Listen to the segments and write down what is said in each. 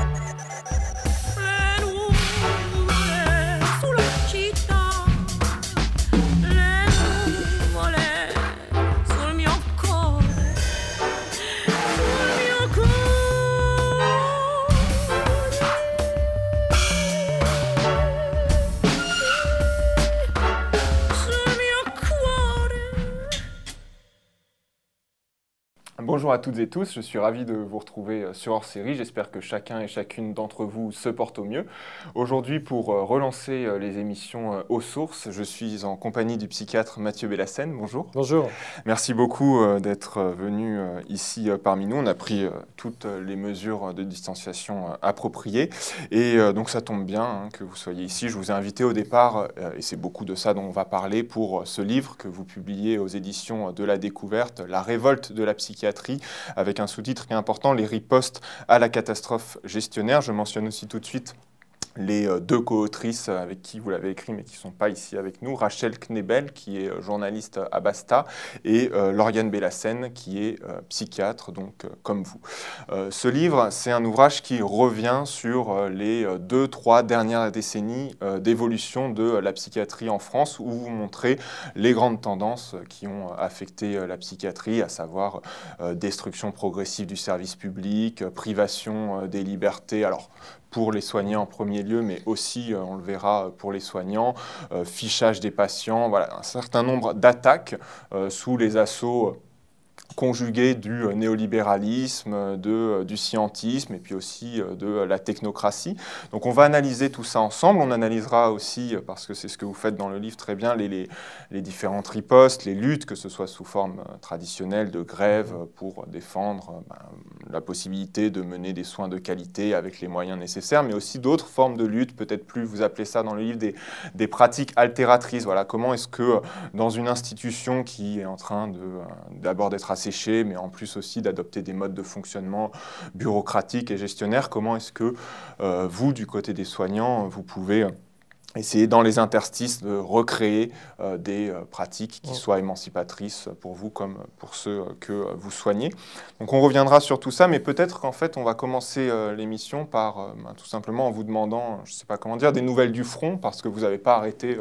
Bonjour à toutes et tous, je suis ravi de vous retrouver sur Hors Série. J'espère que chacun et chacune d'entre vous se porte au mieux. Aujourd'hui, pour relancer les émissions aux sources, je suis en compagnie du psychiatre Mathieu Bellassène. Bonjour. Bonjour. Merci beaucoup d'être venu ici parmi nous. On a pris toutes les mesures de distanciation appropriées et donc ça tombe bien que vous soyez ici. Je vous ai invité au départ, et c'est beaucoup de ça dont on va parler, pour ce livre que vous publiez aux éditions de La Découverte, La révolte de la psychiatrie, avec un sous-titre qui est important, les ripostes à la catastrophe gestionnaire. Je mentionne aussi tout de suite les deux co-autrices avec qui vous l'avez écrit mais qui ne sont pas ici avec nous, Rachel Knebel qui est journaliste à Basta et Lauriane Bellassène qui est psychiatre, donc comme vous. Ce livre, c'est un ouvrage qui revient sur les 2-3 dernières décennies d'évolution de la psychiatrie en France, où vous montrez les grandes tendances qui ont affecté la psychiatrie, à savoir destruction progressive du service public, privation des libertés, alors pour les soignants en premier lieu, mais aussi, on le verra, pour les soignants, fichage des patients, voilà, un certain nombre d'attaques sous les assauts conjugués du néolibéralisme, du scientisme et puis aussi de la technocratie. Donc on va analyser tout ça ensemble. On analysera aussi, parce que c'est ce que vous faites dans le livre très bien, les différentes ripostes, les luttes, que ce soit sous forme traditionnelle de grève pour défendre la possibilité de mener des soins de qualité avec les moyens nécessaires, mais aussi d'autres formes de lutte, peut-être plus, vous appelez ça dans le livre, des pratiques altératrices. Voilà, comment est-ce que dans une institution qui est en train d'abord d'être asséchée, mais en plus aussi d'adopter des modes de fonctionnement bureaucratiques et gestionnaires, comment est-ce que vous, du côté des soignants, vous pouvez essayer dans les interstices de recréer des pratiques qui soient émancipatrices pour vous comme pour ceux que vous soignez. Donc on reviendra sur tout ça, mais peut-être qu'en fait on va commencer l'émission par tout simplement en vous demandant, je ne sais pas comment dire, des nouvelles du front, parce que vous n'avez pas arrêté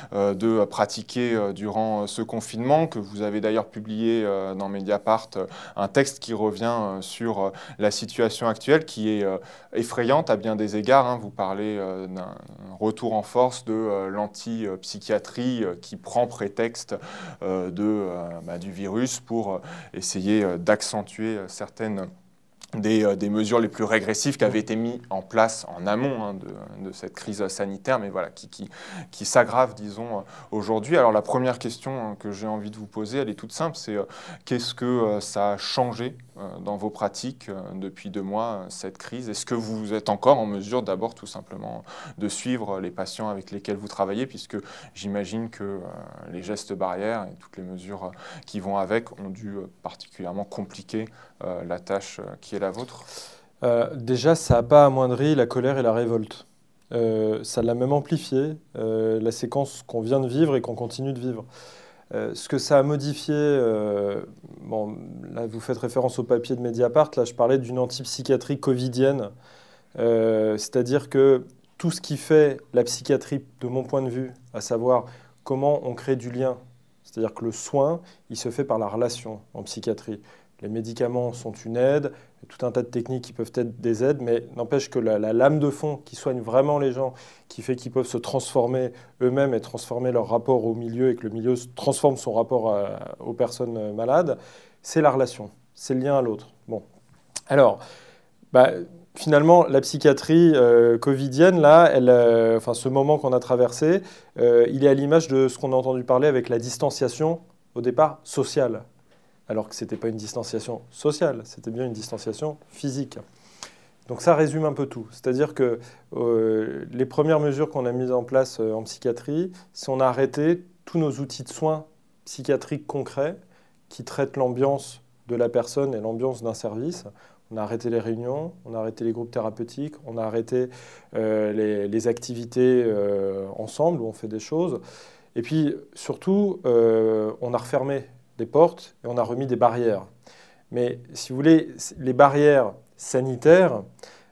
de pratiquer durant ce confinement, que vous avez d'ailleurs publié dans Mediapart un texte qui revient sur la situation actuelle, qui est effrayante à bien des égards. Hein. Vous parlez d'un retour en force de l'anti-psychiatrie qui prend prétexte du virus pour essayer d'accentuer certaines des mesures les plus régressives qui avaient été mises en place en amont de cette crise sanitaire, mais voilà, qui s'aggrave, disons, aujourd'hui. Alors la première question que j'ai envie de vous poser, elle est toute simple, c'est qu'est-ce que ça a changé dans vos pratiques depuis 2 mois, cette crise? Est-ce que vous êtes encore en mesure d'abord tout simplement de suivre les patients avec lesquels vous travaillez, puisque j'imagine que les gestes barrières et toutes les mesures qui vont avec ont dû particulièrement compliquer la tâche qui est la vôtre? Déjà, ça n'a pas amoindri la colère et la révolte. Ça l'a même amplifié, la séquence qu'on vient de vivre et qu'on continue de vivre. Ce que ça a modifié, là vous faites référence au papier de Mediapart, là je parlais d'une antipsychiatrie covidienne, c'est-à-dire que tout ce qui fait la psychiatrie de mon point de vue, à savoir comment on crée du lien, c'est-à-dire que le soin, il se fait par la relation en psychiatrie. Les médicaments sont une aide, tout un tas de techniques qui peuvent être des aides, mais n'empêche que la lame de fond qui soigne vraiment les gens, qui fait qu'ils peuvent se transformer eux-mêmes et transformer leur rapport au milieu et que le milieu transforme son rapport aux personnes malades, c'est la relation, c'est le lien à l'autre. Bon. Alors, finalement, la psychiatrie covidienne, là, ce moment qu'on a traversé, il est à l'image de ce qu'on a entendu parler avec la distanciation, au départ, sociale. Alors que ce n'était pas une distanciation sociale, c'était bien une distanciation physique. Donc ça résume un peu tout. C'est-à-dire que les premières mesures qu'on a mises en place en psychiatrie, c'est qu'on a arrêté tous nos outils de soins psychiatriques concrets qui traitent l'ambiance de la personne et l'ambiance d'un service. On a arrêté les réunions, on a arrêté les groupes thérapeutiques, on a arrêté les activités ensemble où on fait des choses. Et puis surtout, on a refermé des portes et on a remis des barrières. Mais si vous voulez, les barrières sanitaires,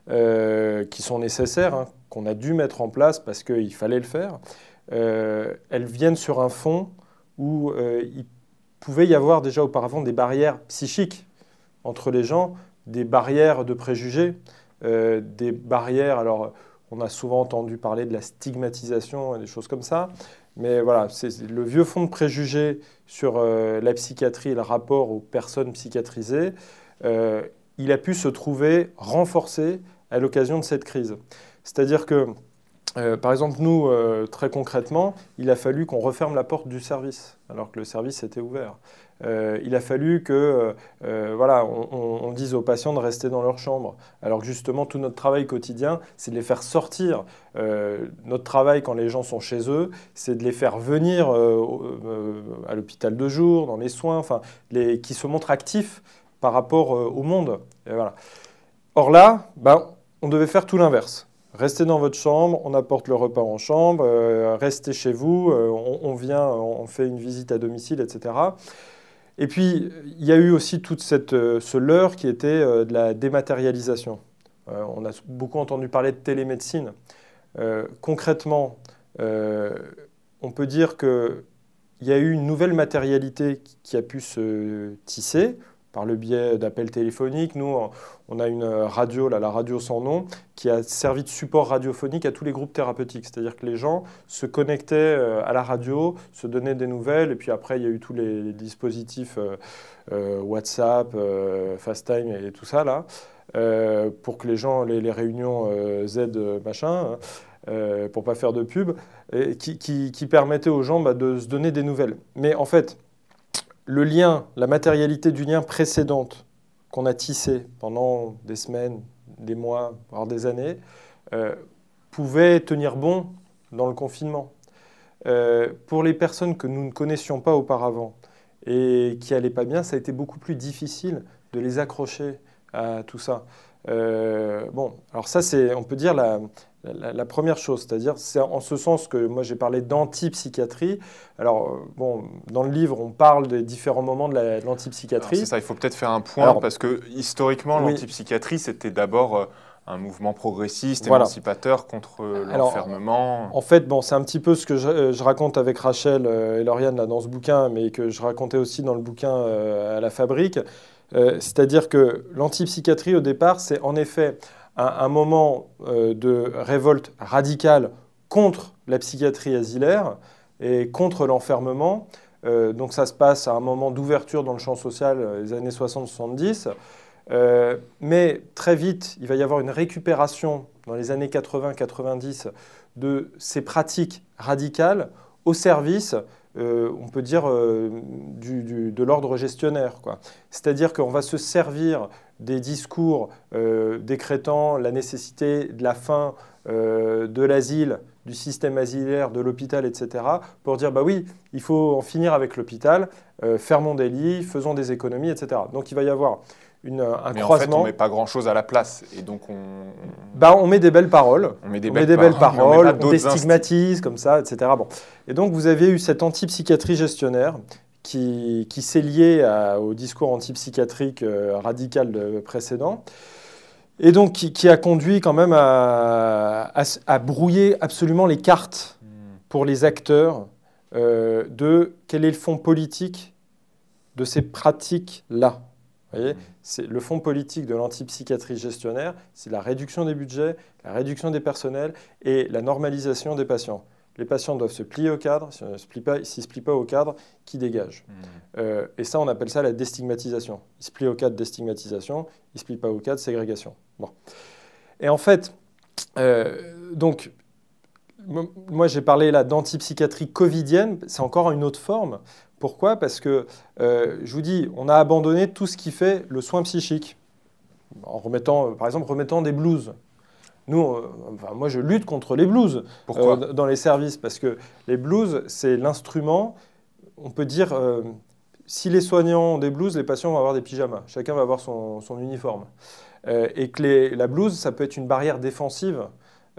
qui sont nécessaires, hein, qu'on a dû mettre en place parce qu'il fallait le faire, elles viennent sur un fond où il pouvait y avoir déjà auparavant des barrières psychiques entre les gens, des barrières de préjugés, des barrières, alors on a souvent entendu parler de la stigmatisation et des choses comme ça, mais voilà, c'est le vieux fond de préjugés sur la psychiatrie et le rapport aux personnes psychiatrisées, il a pu se trouver renforcé à l'occasion de cette crise. C'est-à-dire que, par exemple, nous, très concrètement, il a fallu qu'on referme la porte du service, alors que le service était ouvert. Il a fallu que, voilà, on dise aux patients de rester dans leur chambre, alors que justement, tout notre travail quotidien, c'est de les faire sortir. Notre travail, quand les gens sont chez eux, c'est de les faire venir à l'hôpital de jour, dans les soins, enfin, qui se montrent actifs par rapport au monde. Et voilà. Or là, ben, on devait faire tout l'inverse. Restez dans votre chambre, on apporte le repas en chambre, restez chez vous, on vient, on fait une visite à domicile, etc. Et puis, il y a eu aussi toute ce leurre qui était de la dématérialisation. On a beaucoup entendu parler de télémédecine. Concrètement, on peut dire qu'il y a eu une nouvelle matérialité qui a pu se tisser par le biais d'appels téléphoniques. Nous, on a une radio, là, la radio sans nom, qui a servi de support radiophonique à tous les groupes thérapeutiques. C'est-à-dire que les gens se connectaient à la radio, se donnaient des nouvelles, et puis après, il y a eu tous les dispositifs WhatsApp, FaceTime et tout ça, là, pour que les gens, les réunions Z machin, pour pas faire de pub, et qui permettaient aux gens de se donner des nouvelles. Mais en fait, le lien, la matérialité du lien précédente qu'on a tissé pendant des semaines, des mois, voire des années, pouvait tenir bon dans le confinement. Pour les personnes que nous ne connaissions pas auparavant et qui n'allaient pas bien, ça a été beaucoup plus difficile de les accrocher à tout ça. Bon, alors ça, c'est, on peut dire, la première chose, c'est-à-dire c'est en ce sens que moi j'ai parlé d'antipsychiatrie. Alors bon, dans le livre on parle des différents moments de l'antipsychiatrie. C'est ça, il faut peut-être faire un point parce que historiquement l'antipsychiatrie c'était d'abord un mouvement progressiste, émancipateur contre l'enfermement. En fait, bon, c'est un petit peu ce que je raconte avec Rachel et Lauriane là, dans ce bouquin, mais que je racontais aussi dans le bouquin à la Fabrique. C'est-à-dire que l'antipsychiatrie au départ c'est en effet un moment de révolte radicale contre la psychiatrie asilaire et contre l'enfermement. Donc ça se passe à un moment d'ouverture dans le champ social, les années 60-70. Mais très vite, il va y avoir une récupération dans les années 80-90 de ces pratiques radicales au service, on peut dire, de l'ordre gestionnaire, quoi. C'est-à-dire qu'on va se servir des discours décrétant la nécessité de la fin de l'asile, du système asilaire, de l'hôpital, etc., pour dire, bah oui, il faut en finir avec l'hôpital, fermons des lits, faisons des économies, etc. Donc il va y avoir un mais croisement. En fait, on ne met pas grand-chose à la place. Et donc on met des belles paroles. On met des belles paroles, on déstigmatise, comme ça, etc. Bon. Et donc, vous avez eu cette antipsychiatrie gestionnaire qui s'est liée au discours antipsychiatrique radical précédent. Et donc, qui a conduit quand même à brouiller absolument les cartes pour les acteurs de quel est le fond politique de ces pratiques-là. Vous voyez, le fond politique de l'antipsychiatrie gestionnaire, c'est la réduction des budgets, la réduction des personnels et la normalisation des patients. Les patients doivent se plier au cadre, s'ils ne se plient pas au cadre, qui dégagent. Et ça, on appelle ça la déstigmatisation. Ils se plient au cadre, déstigmatisation, ils ne se plient pas au cadre, ségrégation. Bon. Et en fait, donc, moi j'ai parlé là d'antipsychiatrie covidienne, c'est encore une autre forme. Pourquoi ? Parce que, je vous dis, on a abandonné tout ce qui fait le soin psychique, en remettant, par exemple, des blues. Nous, moi, je lutte contre les blues dans les services, parce que les blues, c'est l'instrument, on peut dire, si les soignants ont des blues, les patients vont avoir des pyjamas. Chacun va avoir son uniforme. Et que la blouse, ça peut être une barrière défensive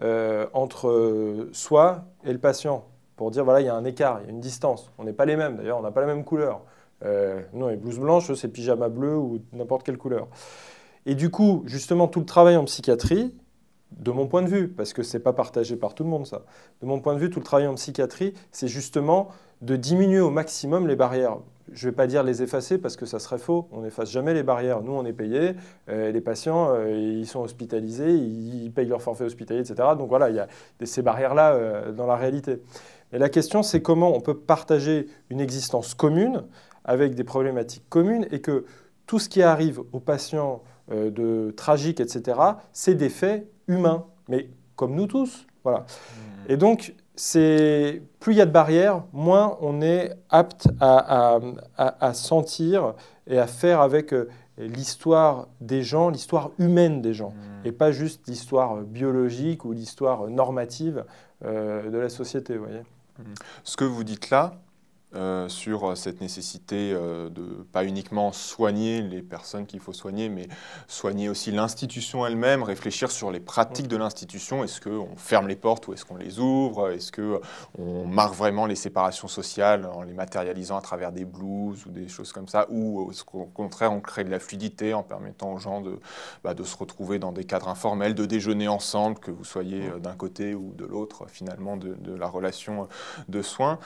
entre soi et le patient, pour dire, voilà, il y a un écart, il y a une distance. On n'est pas les mêmes, d'ailleurs, on n'a pas la même couleur. Nous, les blouses blanches, c'est pyjama bleu ou n'importe quelle couleur. Et du coup, justement, tout le travail en psychiatrie, de mon point de vue, parce que ce n'est pas partagé par tout le monde ça, de mon point de vue, tout le travail en psychiatrie, c'est justement de diminuer au maximum les barrières. Je ne vais pas dire les effacer parce que ça serait faux, on n'efface jamais les barrières. Nous, on est payés, les patients, ils sont hospitalisés, ils payent leur forfait hospitalier, etc. Donc voilà, il y a ces barrières-là dans la réalité. Mais la question, c'est comment on peut partager une existence commune avec des problématiques communes et que tout ce qui arrive aux patients de tragique, etc., c'est des faits humains, mais comme nous tous. Voilà. Et donc, plus il y a de barrières, moins on est apte à sentir et à faire avec l'histoire des gens, l'histoire humaine des gens, et pas juste l'histoire biologique ou l'histoire normative de la société. Vous voyez. Ce que vous dites là, sur cette nécessité de pas uniquement soigner les personnes qu'il faut soigner, mais soigner aussi l'institution elle-même, réfléchir sur les pratiques de l'institution. Est-ce qu'on ferme les portes ou est-ce qu'on les ouvre? Est-ce qu'on marque vraiment les séparations sociales en les matérialisant à travers des blouses ou des choses comme ça? Ou est-ce qu'au contraire, on crée de la fluidité en permettant aux gens de se retrouver dans des cadres informels, de déjeuner ensemble, que vous soyez d'un côté ou de l'autre, finalement, de la relation de soins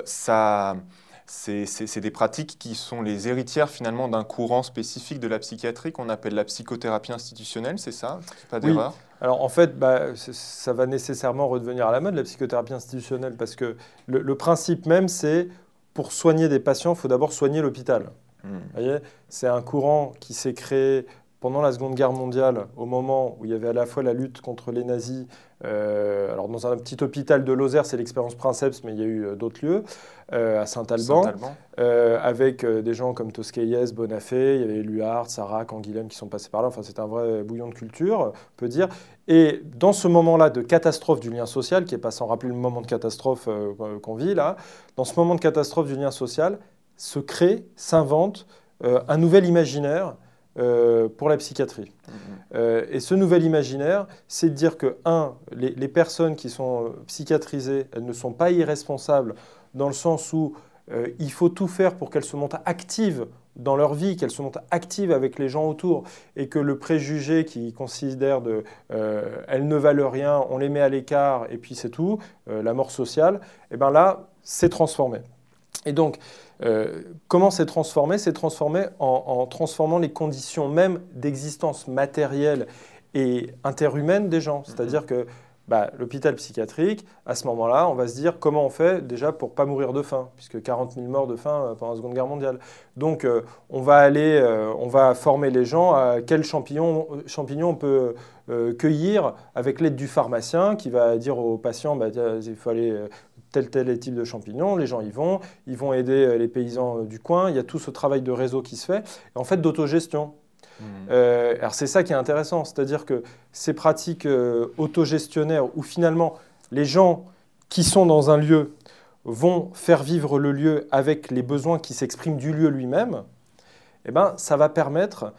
c'est des pratiques qui sont les héritières finalement d'un courant spécifique de la psychiatrie qu'on appelle la psychothérapie institutionnelle, c'est ça? Pas d'erreur? Oui. Alors en fait, ça va nécessairement redevenir à la mode, la psychothérapie institutionnelle, parce que le principe même, c'est pour soigner des patients, il faut d'abord soigner l'hôpital. Vous voyez, c'est un courant qui s'est créé pendant la Seconde Guerre mondiale, au moment où il y avait à la fois la lutte contre les nazis, alors dans un petit hôpital de Lozère, c'est l'expérience Princeps, mais il y a eu d'autres lieux, à Saint-Alban, avec des gens comme Tosquelles, Bonafé, il y avait Luard, Sarah, Canguilhem qui sont passés par là, enfin c'est un vrai bouillon de culture, on peut dire. Et dans ce moment-là de catastrophe du lien social, qui n'est pas sans rappeler le moment de catastrophe qu'on vit là, dans ce moment de catastrophe du lien social, se crée, s'invente un nouvel imaginaire pour la psychiatrie. Et ce nouvel imaginaire, c'est de dire que, les personnes qui sont psychiatrisées, elles ne sont pas irresponsables dans le sens où il faut tout faire pour qu'elles se montrent actives dans leur vie, qu'elles se montrent actives avec les gens autour, et que le préjugé qui considère elles ne valent rien, on les met à l'écart, et puis c'est tout, la mort sociale, et bien là, c'est transformé. Et donc, comment c'est transformé? C'est transformé en transformant les conditions même d'existence matérielle et interhumaine des gens. C'est-à-dire que l'hôpital psychiatrique, à ce moment-là, on va se dire comment on fait déjà pour ne pas mourir de faim, puisque 40 000 morts de faim pendant la Seconde Guerre mondiale. Donc, on va former les gens à quels champignons on peut cueillir avec l'aide du pharmacien qui va dire aux patients il faut aller tel type de champignons, les gens y vont, ils vont aider les paysans du coin, il y a tout ce travail de réseau qui se fait, et en fait d'autogestion. Alors c'est ça qui est intéressant, c'est-à-dire que ces pratiques autogestionnaires où finalement les gens qui sont dans un lieu vont faire vivre le lieu avec les besoins qui s'expriment du lieu lui-même, ça va permettre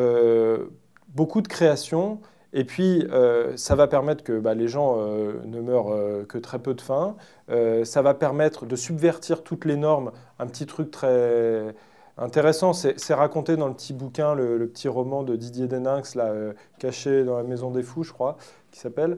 beaucoup de création. Et puis, ça va permettre que les gens ne meurent que très peu de faim. Ça va permettre de subvertir toutes les normes. Un petit truc très intéressant, c'est raconté dans le petit bouquin, le petit roman de Didier Deninx, là, caché dans la Maison des Fous, je crois, qui s'appelle,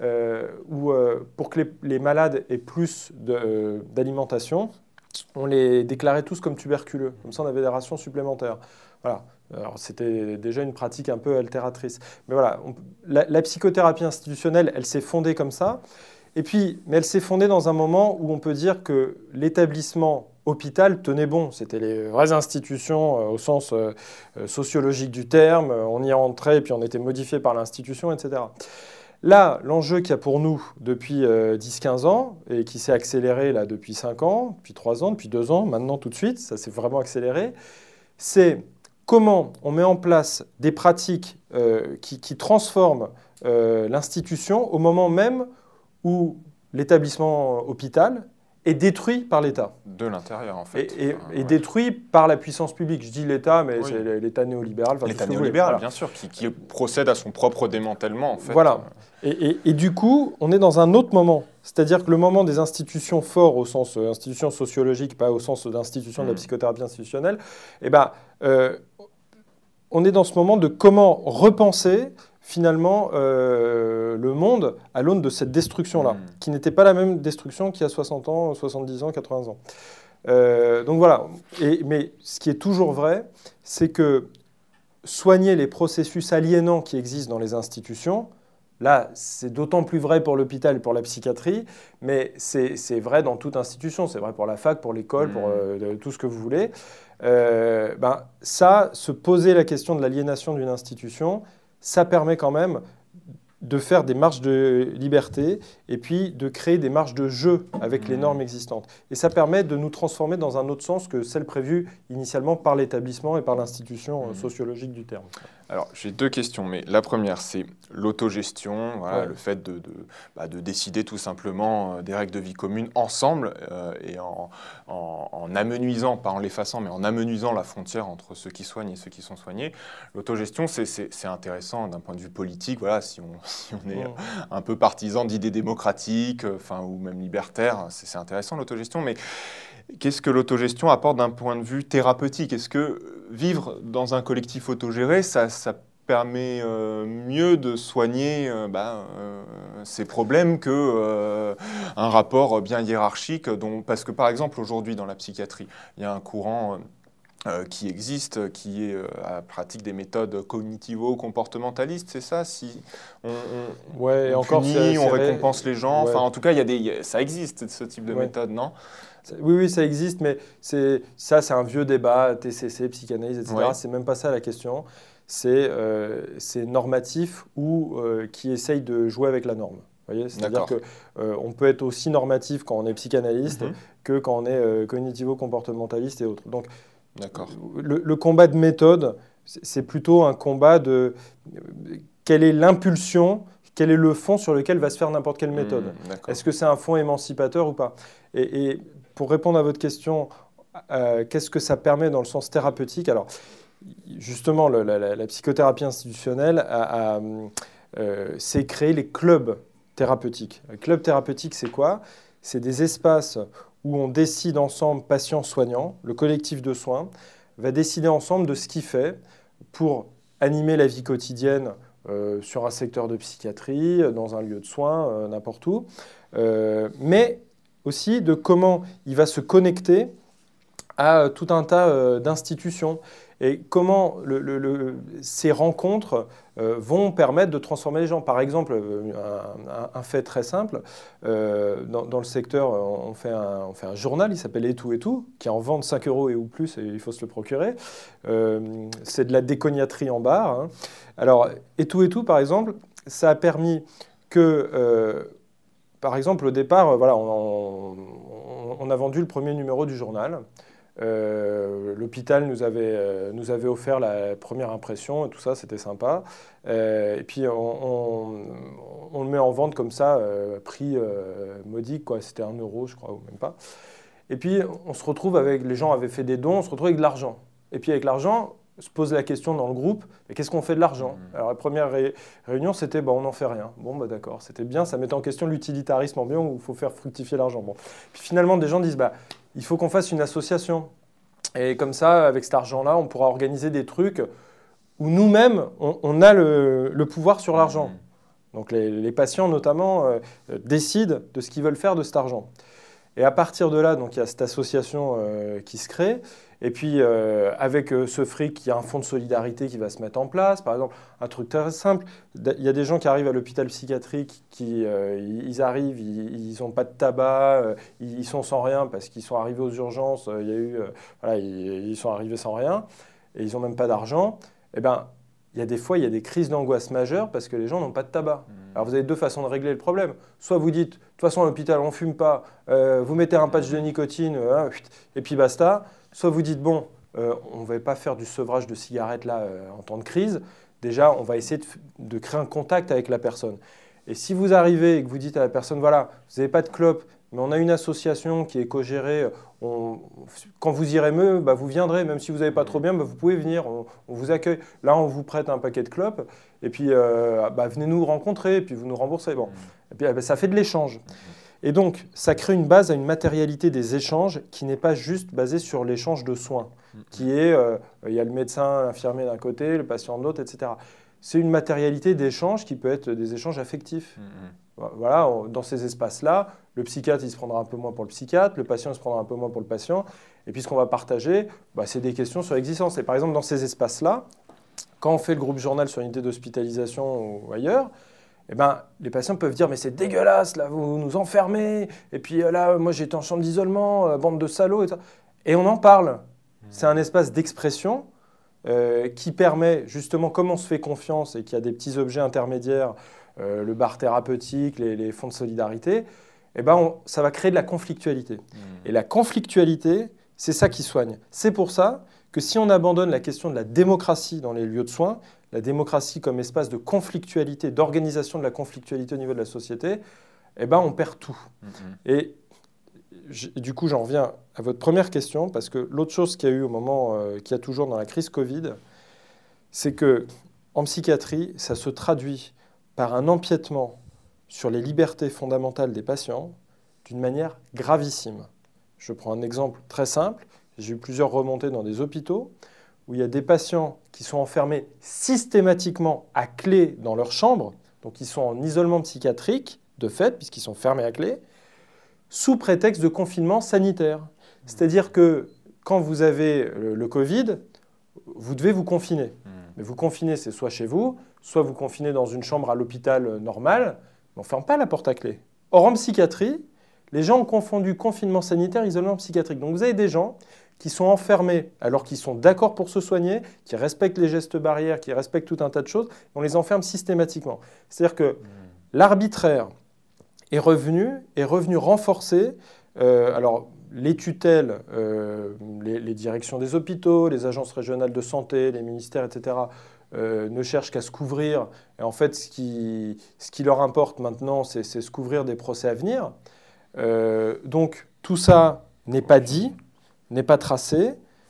où pour que les malades aient plus d'alimentation, on les déclarait tous comme tuberculeux. Comme ça, on avait des rations supplémentaires. Voilà. Alors, c'était déjà une pratique un peu altératrice. Mais voilà, la psychothérapie institutionnelle, elle s'est fondée comme ça. Et puis, mais elle s'est fondée dans un moment où on peut dire que l'établissement hôpital tenait bon. C'était les vraies institutions au sens sociologique du terme. On y rentrait et puis on était modifié par l'institution, etc. Là, l'enjeu qu'il y a pour nous depuis 10-15 ans et qui s'est accéléré là, depuis 5 ans, depuis 3 ans, depuis 2 ans, maintenant tout de suite, ça s'est vraiment accéléré, c'est comment on met en place des pratiques qui transforment l'institution au moment même où l'établissement hôpital est détruit par l'État. De l'intérieur, en fait. Et détruit par la puissance publique. Je dis l'État, mais oui. C'est l'État néolibéral. L'État néolibéral, bien sûr, qui procède à son propre démantèlement, en fait. Voilà. Et du coup, on est dans un autre moment. C'est-à-dire que le moment des institutions fortes, au sens institution sociologique, pas au sens d'institution de la psychothérapie institutionnelle, on est dans ce moment de comment repenser finalement le monde à l'aune de cette destruction-là, qui n'était pas la même destruction qu'il y a 60 ans, 70 ans, 80 ans. Donc voilà, mais ce qui est toujours vrai, c'est que soigner les processus aliénants qui existent dans les institutions, là, c'est d'autant plus vrai pour l'hôpital et pour la psychiatrie, mais c'est vrai dans toute institution, c'est vrai pour la fac, pour l'école, pour tout ce que vous voulez. Ça, se poser la question de l'aliénation d'une institution, ça permet quand même de faire des marges de liberté et puis de créer des marges de jeu avec les normes existantes. Et ça permet de nous transformer dans un autre sens que celle prévue initialement par l'établissement et par l'institution sociologique du terme. Alors, j'ai 2 questions, mais la première, c'est l'autogestion, voilà, le fait de décider tout simplement des règles de vie commune ensemble et en amenuisant, pas en l'effaçant, mais en amenuisant la frontière entre ceux qui soignent et ceux qui sont soignés. L'autogestion, c'est intéressant d'un point de vue politique, voilà, si on est un peu partisan d'idées démocratiques, ou même libertaires, c'est intéressant l'autogestion, mais qu'est-ce que l'autogestion apporte d'un point de vue thérapeutique? Est-ce que vivre dans un collectif autogéré, ça permet mieux de soigner ces problèmes qu'un rapport bien hiérarchique parce que par exemple aujourd'hui dans la psychiatrie, il y a un courant qui existe, qui est à la pratique des méthodes cognitivo-comportementalistes, c'est ça? Si on punit, on récompense les gens, en tout cas, ça existe ce type de méthode, non? Oui, ça existe, mais c'est un vieux débat, TCC, psychanalyse, etc. C'est même pas ça la question. C'est normatif ou qui essaye de jouer avec la norme. C'est-à-dire qu'on peut être aussi normatif quand on est psychanalyste que quand on est cognitivo-comportementaliste et autres. Donc, le combat de méthode, c'est plutôt un combat de quelle est l'impulsion, quel est le fond sur lequel va se faire n'importe quelle méthode. Est-ce que c'est un fond émancipateur ou pas? Et pour répondre à votre question, qu'est-ce que ça permet dans le sens thérapeutique? Alors, justement, la psychothérapie institutionnelle c'est créer les clubs thérapeutiques. Les clubs thérapeutiques, c'est quoi? C'est des espaces où on décide ensemble, patients-soignants, le collectif de soins, va décider ensemble de ce qu'il fait pour animer la vie quotidienne sur un secteur de psychiatrie, dans un lieu de soins, n'importe où, mais aussi de comment il va se connecter à tout un tas d'institutions et comment ces rencontres vont permettre de transformer les gens. Par exemple, un fait très simple, dans le secteur, on fait un journal, il s'appelle Et tout, qui est en vente 5 € et ou plus, et il faut se le procurer. C'est de la déconiaterie en bar. Hein. Alors, Et tout, par exemple, ça a permis que... par exemple, au départ, on a vendu le premier numéro du journal. L'hôpital nous avait offert la première impression et tout ça, c'était sympa. Et puis on le met en vente comme ça, prix modique, quoi. C'était 1 € je crois, ou même pas. Et puis on se retrouve les gens avaient fait des dons, on se retrouve avec de l'argent. Et puis avec l'argent, se pose la question dans le groupe, qu'est-ce qu'on fait de l'argent? Alors la première réunion, c'était on n'en fait rien. Bon, d'accord, c'était bien, ça mettait en question l'utilitarisme ambiant où il faut faire fructifier l'argent. Bon. Puis finalement, des gens disent, il faut qu'on fasse une association. Et comme ça, avec cet argent-là, on pourra organiser des trucs où nous-mêmes, on a le pouvoir sur l'argent. Donc les patients, notamment, décident de ce qu'ils veulent faire de cet argent. Et à partir de là, donc, il y a cette association qui se crée. Et puis, avec ce fric, il y a un fonds de solidarité qui va se mettre en place. Par exemple, un truc très simple, il y a des gens qui arrivent à l'hôpital psychiatrique, ils arrivent, ils n'ont pas de tabac, ils sont sans rien parce qu'ils sont arrivés aux urgences, ils sont arrivés sans rien, et ils n'ont même pas d'argent. Eh bien, il y a des fois, il y a des crises d'angoisse majeures parce que les gens n'ont pas de tabac. Alors, vous avez 2 façons de régler le problème. Soit vous dites, de toute façon, à l'hôpital, on ne fume pas, vous mettez un patch de nicotine, et puis basta. Soit vous dites, on ne va pas faire du sevrage de cigarettes là en temps de crise. Déjà, on va essayer de créer un contact avec la personne. Et si vous arrivez et que vous dites à la personne, voilà, vous n'avez pas de clope, mais on a une association qui est co-gérée, quand vous irez mieux, vous viendrez, même si vous n'avez pas trop bien, vous pouvez venir, on vous accueille. Là, on vous prête un paquet de clopes, et puis venez nous rencontrer, et puis vous nous remboursez. Bon. Et puis ça fait de l'échange. Et donc, ça crée une base à une matérialité des échanges qui n'est pas juste basée sur l'échange de soins, qui est, il y a le médecin, l'infirmier d'un côté, le patient de l'autre, etc. C'est une matérialité d'échange qui peut être des échanges affectifs. Voilà, dans ces espaces-là, le psychiatre, il se prendra un peu moins pour le psychiatre, le patient il se prendra un peu moins pour le patient. Et puis, ce qu'on va partager, c'est des questions sur l'existence. Et par exemple, dans ces espaces-là, quand on fait le groupe journal sur l'unité d'hospitalisation ou ailleurs, les patients peuvent dire « mais c'est dégueulasse, là, vous nous enfermez, et puis là, moi j'étais en chambre d'isolement, bande de salauds, et ça. » Et on en parle. C'est un espace d'expression qui permet, justement, comme on se fait confiance et qu'il y a des petits objets intermédiaires, le bar thérapeutique, les fonds de solidarité, ça va créer de la conflictualité. Et la conflictualité, c'est ça qui soigne. C'est pour ça que si on abandonne la question de la démocratie dans les lieux de soins, la démocratie comme espace de conflictualité, d'organisation de la conflictualité au niveau de la société, on perd tout. Et du coup, j'en reviens à votre première question, parce que l'autre chose qu'il y a eu au moment, qu'il y a toujours dans la crise Covid, c'est qu'en psychiatrie, ça se traduit par un empiètement sur les libertés fondamentales des patients d'une manière gravissime. Je prends un exemple très simple. J'ai eu plusieurs remontées dans des hôpitaux où il y a des patients qui sont enfermés systématiquement à clé dans leur chambre, donc ils sont en isolement psychiatrique, de fait, puisqu'ils sont fermés à clé, sous prétexte de confinement sanitaire. C'est-à-dire que quand vous avez le Covid, vous devez vous confiner. Mais vous confinez, c'est soit chez vous, soit vous confinez dans une chambre à l'hôpital normal, mais on ne ferme pas la porte à clé. Or, en psychiatrie, les gens ont confondu confinement sanitaire et isolement psychiatrique. Donc vous avez des gens qui sont enfermés alors qu'ils sont d'accord pour se soigner, qui respectent les gestes barrières, qui respectent tout un tas de choses, on les enferme systématiquement. C'est-à-dire que l'arbitraire est revenu renforcer. Alors, les tutelles, les directions des hôpitaux, les agences régionales de santé, les ministères, etc., ne cherchent qu'à se couvrir. Et en fait, ce qui leur importe maintenant, c'est se couvrir des procès à venir. Donc, tout ça n'est pas dit, n'est pas tracé.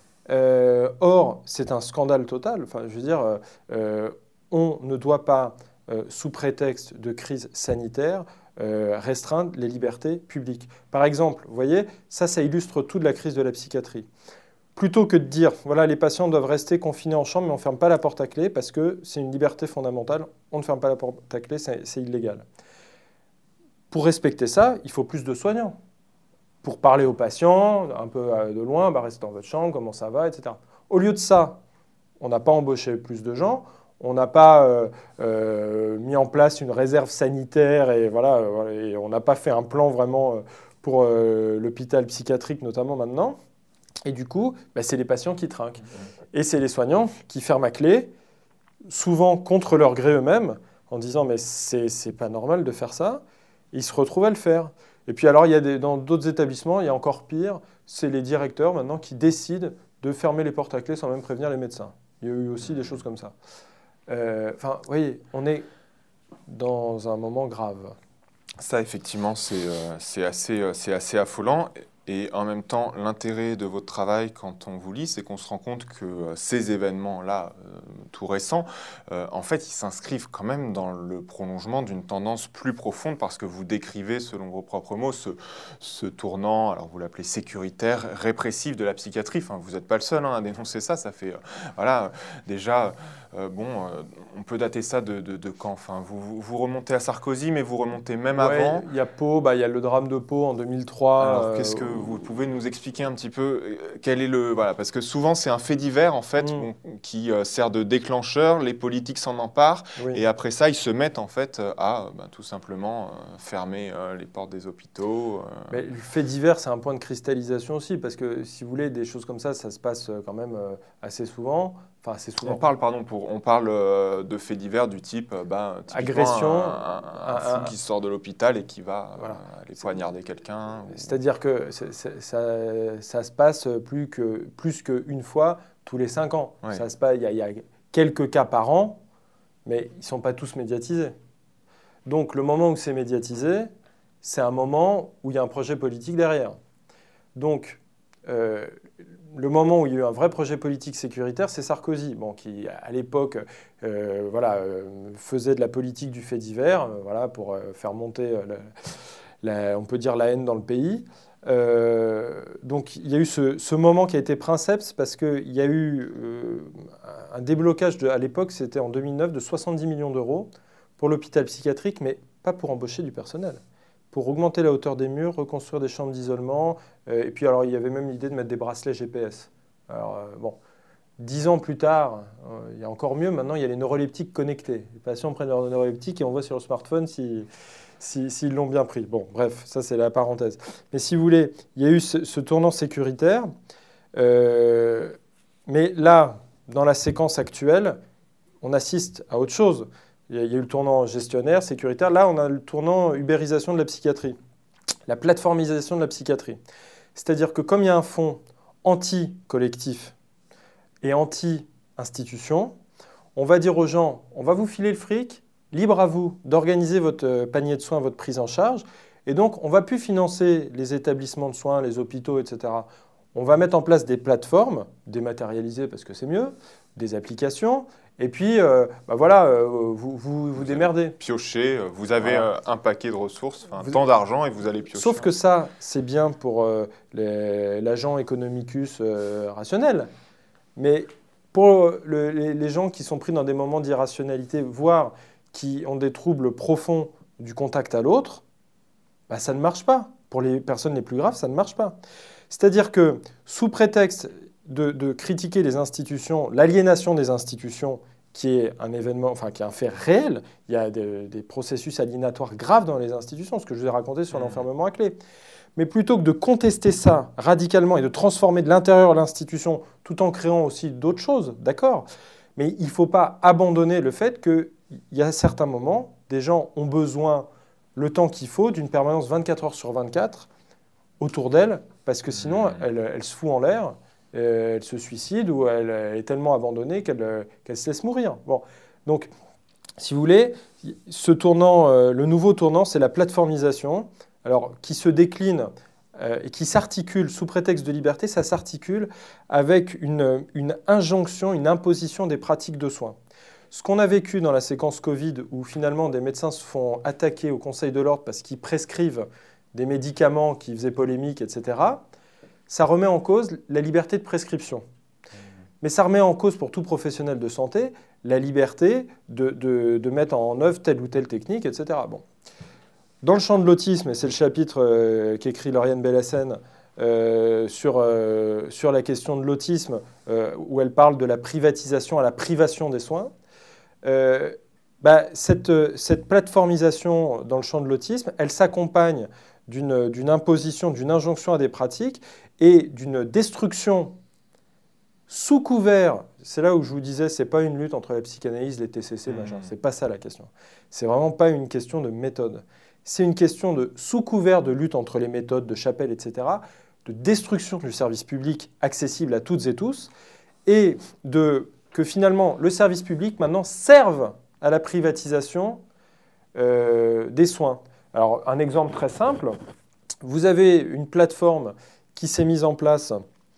Or, c'est un scandale total. Enfin, je veux dire, on ne doit pas, sous prétexte de crise sanitaire, restreindre les libertés publiques. Par exemple, vous voyez, ça illustre toute la crise de la psychiatrie. Plutôt que de dire, voilà, les patients doivent rester confinés en chambre, mais on ne ferme pas la porte à clé parce que c'est une liberté fondamentale, on ne ferme pas la porte à clé, c'est illégal. Pour respecter ça, il faut plus de soignants. Pour parler aux patients, un peu de loin, restez dans votre chambre, comment ça va, etc. Au lieu de ça, on n'a pas embauché plus de gens, on n'a pas mis en place une réserve sanitaire et, et on n'a pas fait un plan vraiment pour l'hôpital psychiatrique, notamment maintenant. Et du coup, c'est les patients qui trinquent. Et c'est les soignants qui ferment à clé, souvent contre leur gré eux-mêmes, en disant « mais c'est pas normal de faire ça ». Ils se retrouvent à le faire. Et puis alors, dans d'autres établissements, il y a encore pire, c'est les directeurs maintenant qui décident de fermer les portes à clé sans même prévenir les médecins. Il y a eu aussi des choses comme ça. Vous voyez, on est dans un moment grave. Ça, effectivement, c'est assez affolant. Et en même temps, l'intérêt de votre travail, quand on vous lit, c'est qu'on se rend compte que ces événements-là, tout récents, en fait, ils s'inscrivent quand même dans le prolongement d'une tendance plus profonde parce que vous décrivez, selon vos propres mots, ce tournant, alors vous l'appelez sécuritaire, répressif de la psychiatrie. Enfin, vous n'êtes pas le seul à dénoncer ça. Ça fait, déjà... on peut dater ça de quand? Enfin, vous remontez à Sarkozy, mais vous remontez même avant. Il y a Pau, il y a le drame de Pau en 2003. Alors, qu'est-ce que vous pouvez nous expliquer un petit peu quel est le... Voilà, parce que souvent, c'est un fait divers, en fait, qui sert de déclencheur. Les politiques s'en emparent. Oui. Et après ça, ils se mettent, en fait, à tout simplement fermer les portes des hôpitaux. Mais le fait divers, c'est un point de cristallisation aussi, parce que, si vous voulez, des choses comme ça se passe quand même assez souvent. Enfin, assez souvent. On parle de faits divers du type agression, un fou qui sort de l'hôpital et qui va aller poignarder quelqu'un. C'est-à-dire que ça se passe plus qu'une fois tous les 5 ans. Ouais. Il y a quelques cas par an, mais ils ne sont pas tous médiatisés. Donc le moment où c'est médiatisé, c'est un moment où il y a un projet politique derrière. Donc le moment où il y a eu un vrai projet politique sécuritaire, c'est Sarkozy, qui à l'époque faisait de la politique du fait divers pour faire monter on peut dire la haine dans le pays. Donc il y a eu ce moment qui a été princeps parce qu'il y a eu un déblocage à l'époque, c'était en 2009, de 70 millions d'euros pour l'hôpital psychiatrique, mais pas pour embaucher du personnel, pour augmenter la hauteur des murs, reconstruire des chambres d'isolement, et puis alors il y avait même l'idée de mettre des bracelets GPS. Alors bon, 10 ans plus tard, il y a encore mieux, maintenant il y a les neuroleptiques connectés. Les patients prennent leurs neuroleptiques et on voit sur le smartphone s'ils l'ont bien pris. Bon, bref, ça c'est la parenthèse. Mais si vous voulez, il y a eu ce tournant sécuritaire, mais là, dans la séquence actuelle, on assiste à autre chose. Il y a eu le tournant gestionnaire, sécuritaire. Là, on a le tournant ubérisation de la psychiatrie, la plateformisation de la psychiatrie. C'est-à-dire que comme il y a un fonds anti-collectif et anti-institution, on va dire aux gens, on va vous filer le fric, libre à vous d'organiser votre panier de soins, votre prise en charge. Et donc, on ne va plus financer les établissements de soins, les hôpitaux, etc. On va mettre en place des plateformes, dématérialisées parce que c'est mieux, des applications. Et puis, vous démerdez. Piochez, vous avez un paquet de ressources, tant d'argent et vous allez piocher. Sauf que ça, c'est bien pour l'agent economicus rationnel. Mais pour les gens qui sont pris dans des moments d'irrationalité, voire qui ont des troubles profonds du contact à l'autre, bah, ça ne marche pas. Pour les personnes les plus graves, ça ne marche pas. C'est-à-dire que sous prétexte de critiquer les institutions, l'aliénation des institutions, qui est un événement, enfin qui est un fait réel, il y a des processus aliénatoires graves dans les institutions, ce que je vous ai raconté sur l'enfermement à clé. Mais plutôt que de contester ça radicalement et de transformer de l'intérieur l'institution tout en créant aussi d'autres choses, d'accord, mais il ne faut pas abandonner le fait qu'il y a certains moments, des gens ont besoin le temps qu'il faut d'une permanence 24 heures sur 24 autour d'elle, parce que sinon elle se fout en l'air, elle se suicide ou elle est tellement abandonnée qu'elle se laisse mourir. Bon. Donc, si vous voulez, le nouveau tournant, c'est la plateformisation, alors, qui se décline et qui s'articule sous prétexte de liberté, ça s'articule avec une injonction, une imposition des pratiques de soins. Ce qu'on a vécu dans la séquence Covid, où finalement des médecins se font attaquer au Conseil de l'ordre parce qu'ils prescrivent des médicaments qui faisaient polémique, etc., ça remet en cause la liberté de prescription. Mais ça remet en cause pour tout professionnel de santé la liberté de mettre en œuvre telle ou telle technique, etc. Bon. Dans le champ de l'autisme, et c'est le chapitre qu'écrit Lauriane Bellassène sur la question de l'autisme, où elle parle de la privatisation à la privation des soins, cette plateformisation dans le champ de l'autisme, elle s'accompagne d'une imposition, d'une injonction à des pratiques et d'une destruction sous couvert. C'est là où je vous disais, ce n'est pas une lutte entre la psychanalyse, les TCC, machin. Ce n'est pas ça la question. C'est vraiment pas une question de méthode. C'est une question de sous couvert de lutte entre les méthodes, de chapelle, etc., de destruction du service public accessible à toutes et tous, et que finalement le service public maintenant serve à la privatisation des soins. Alors, un exemple très simple, vous avez une plateforme qui s'est mise en place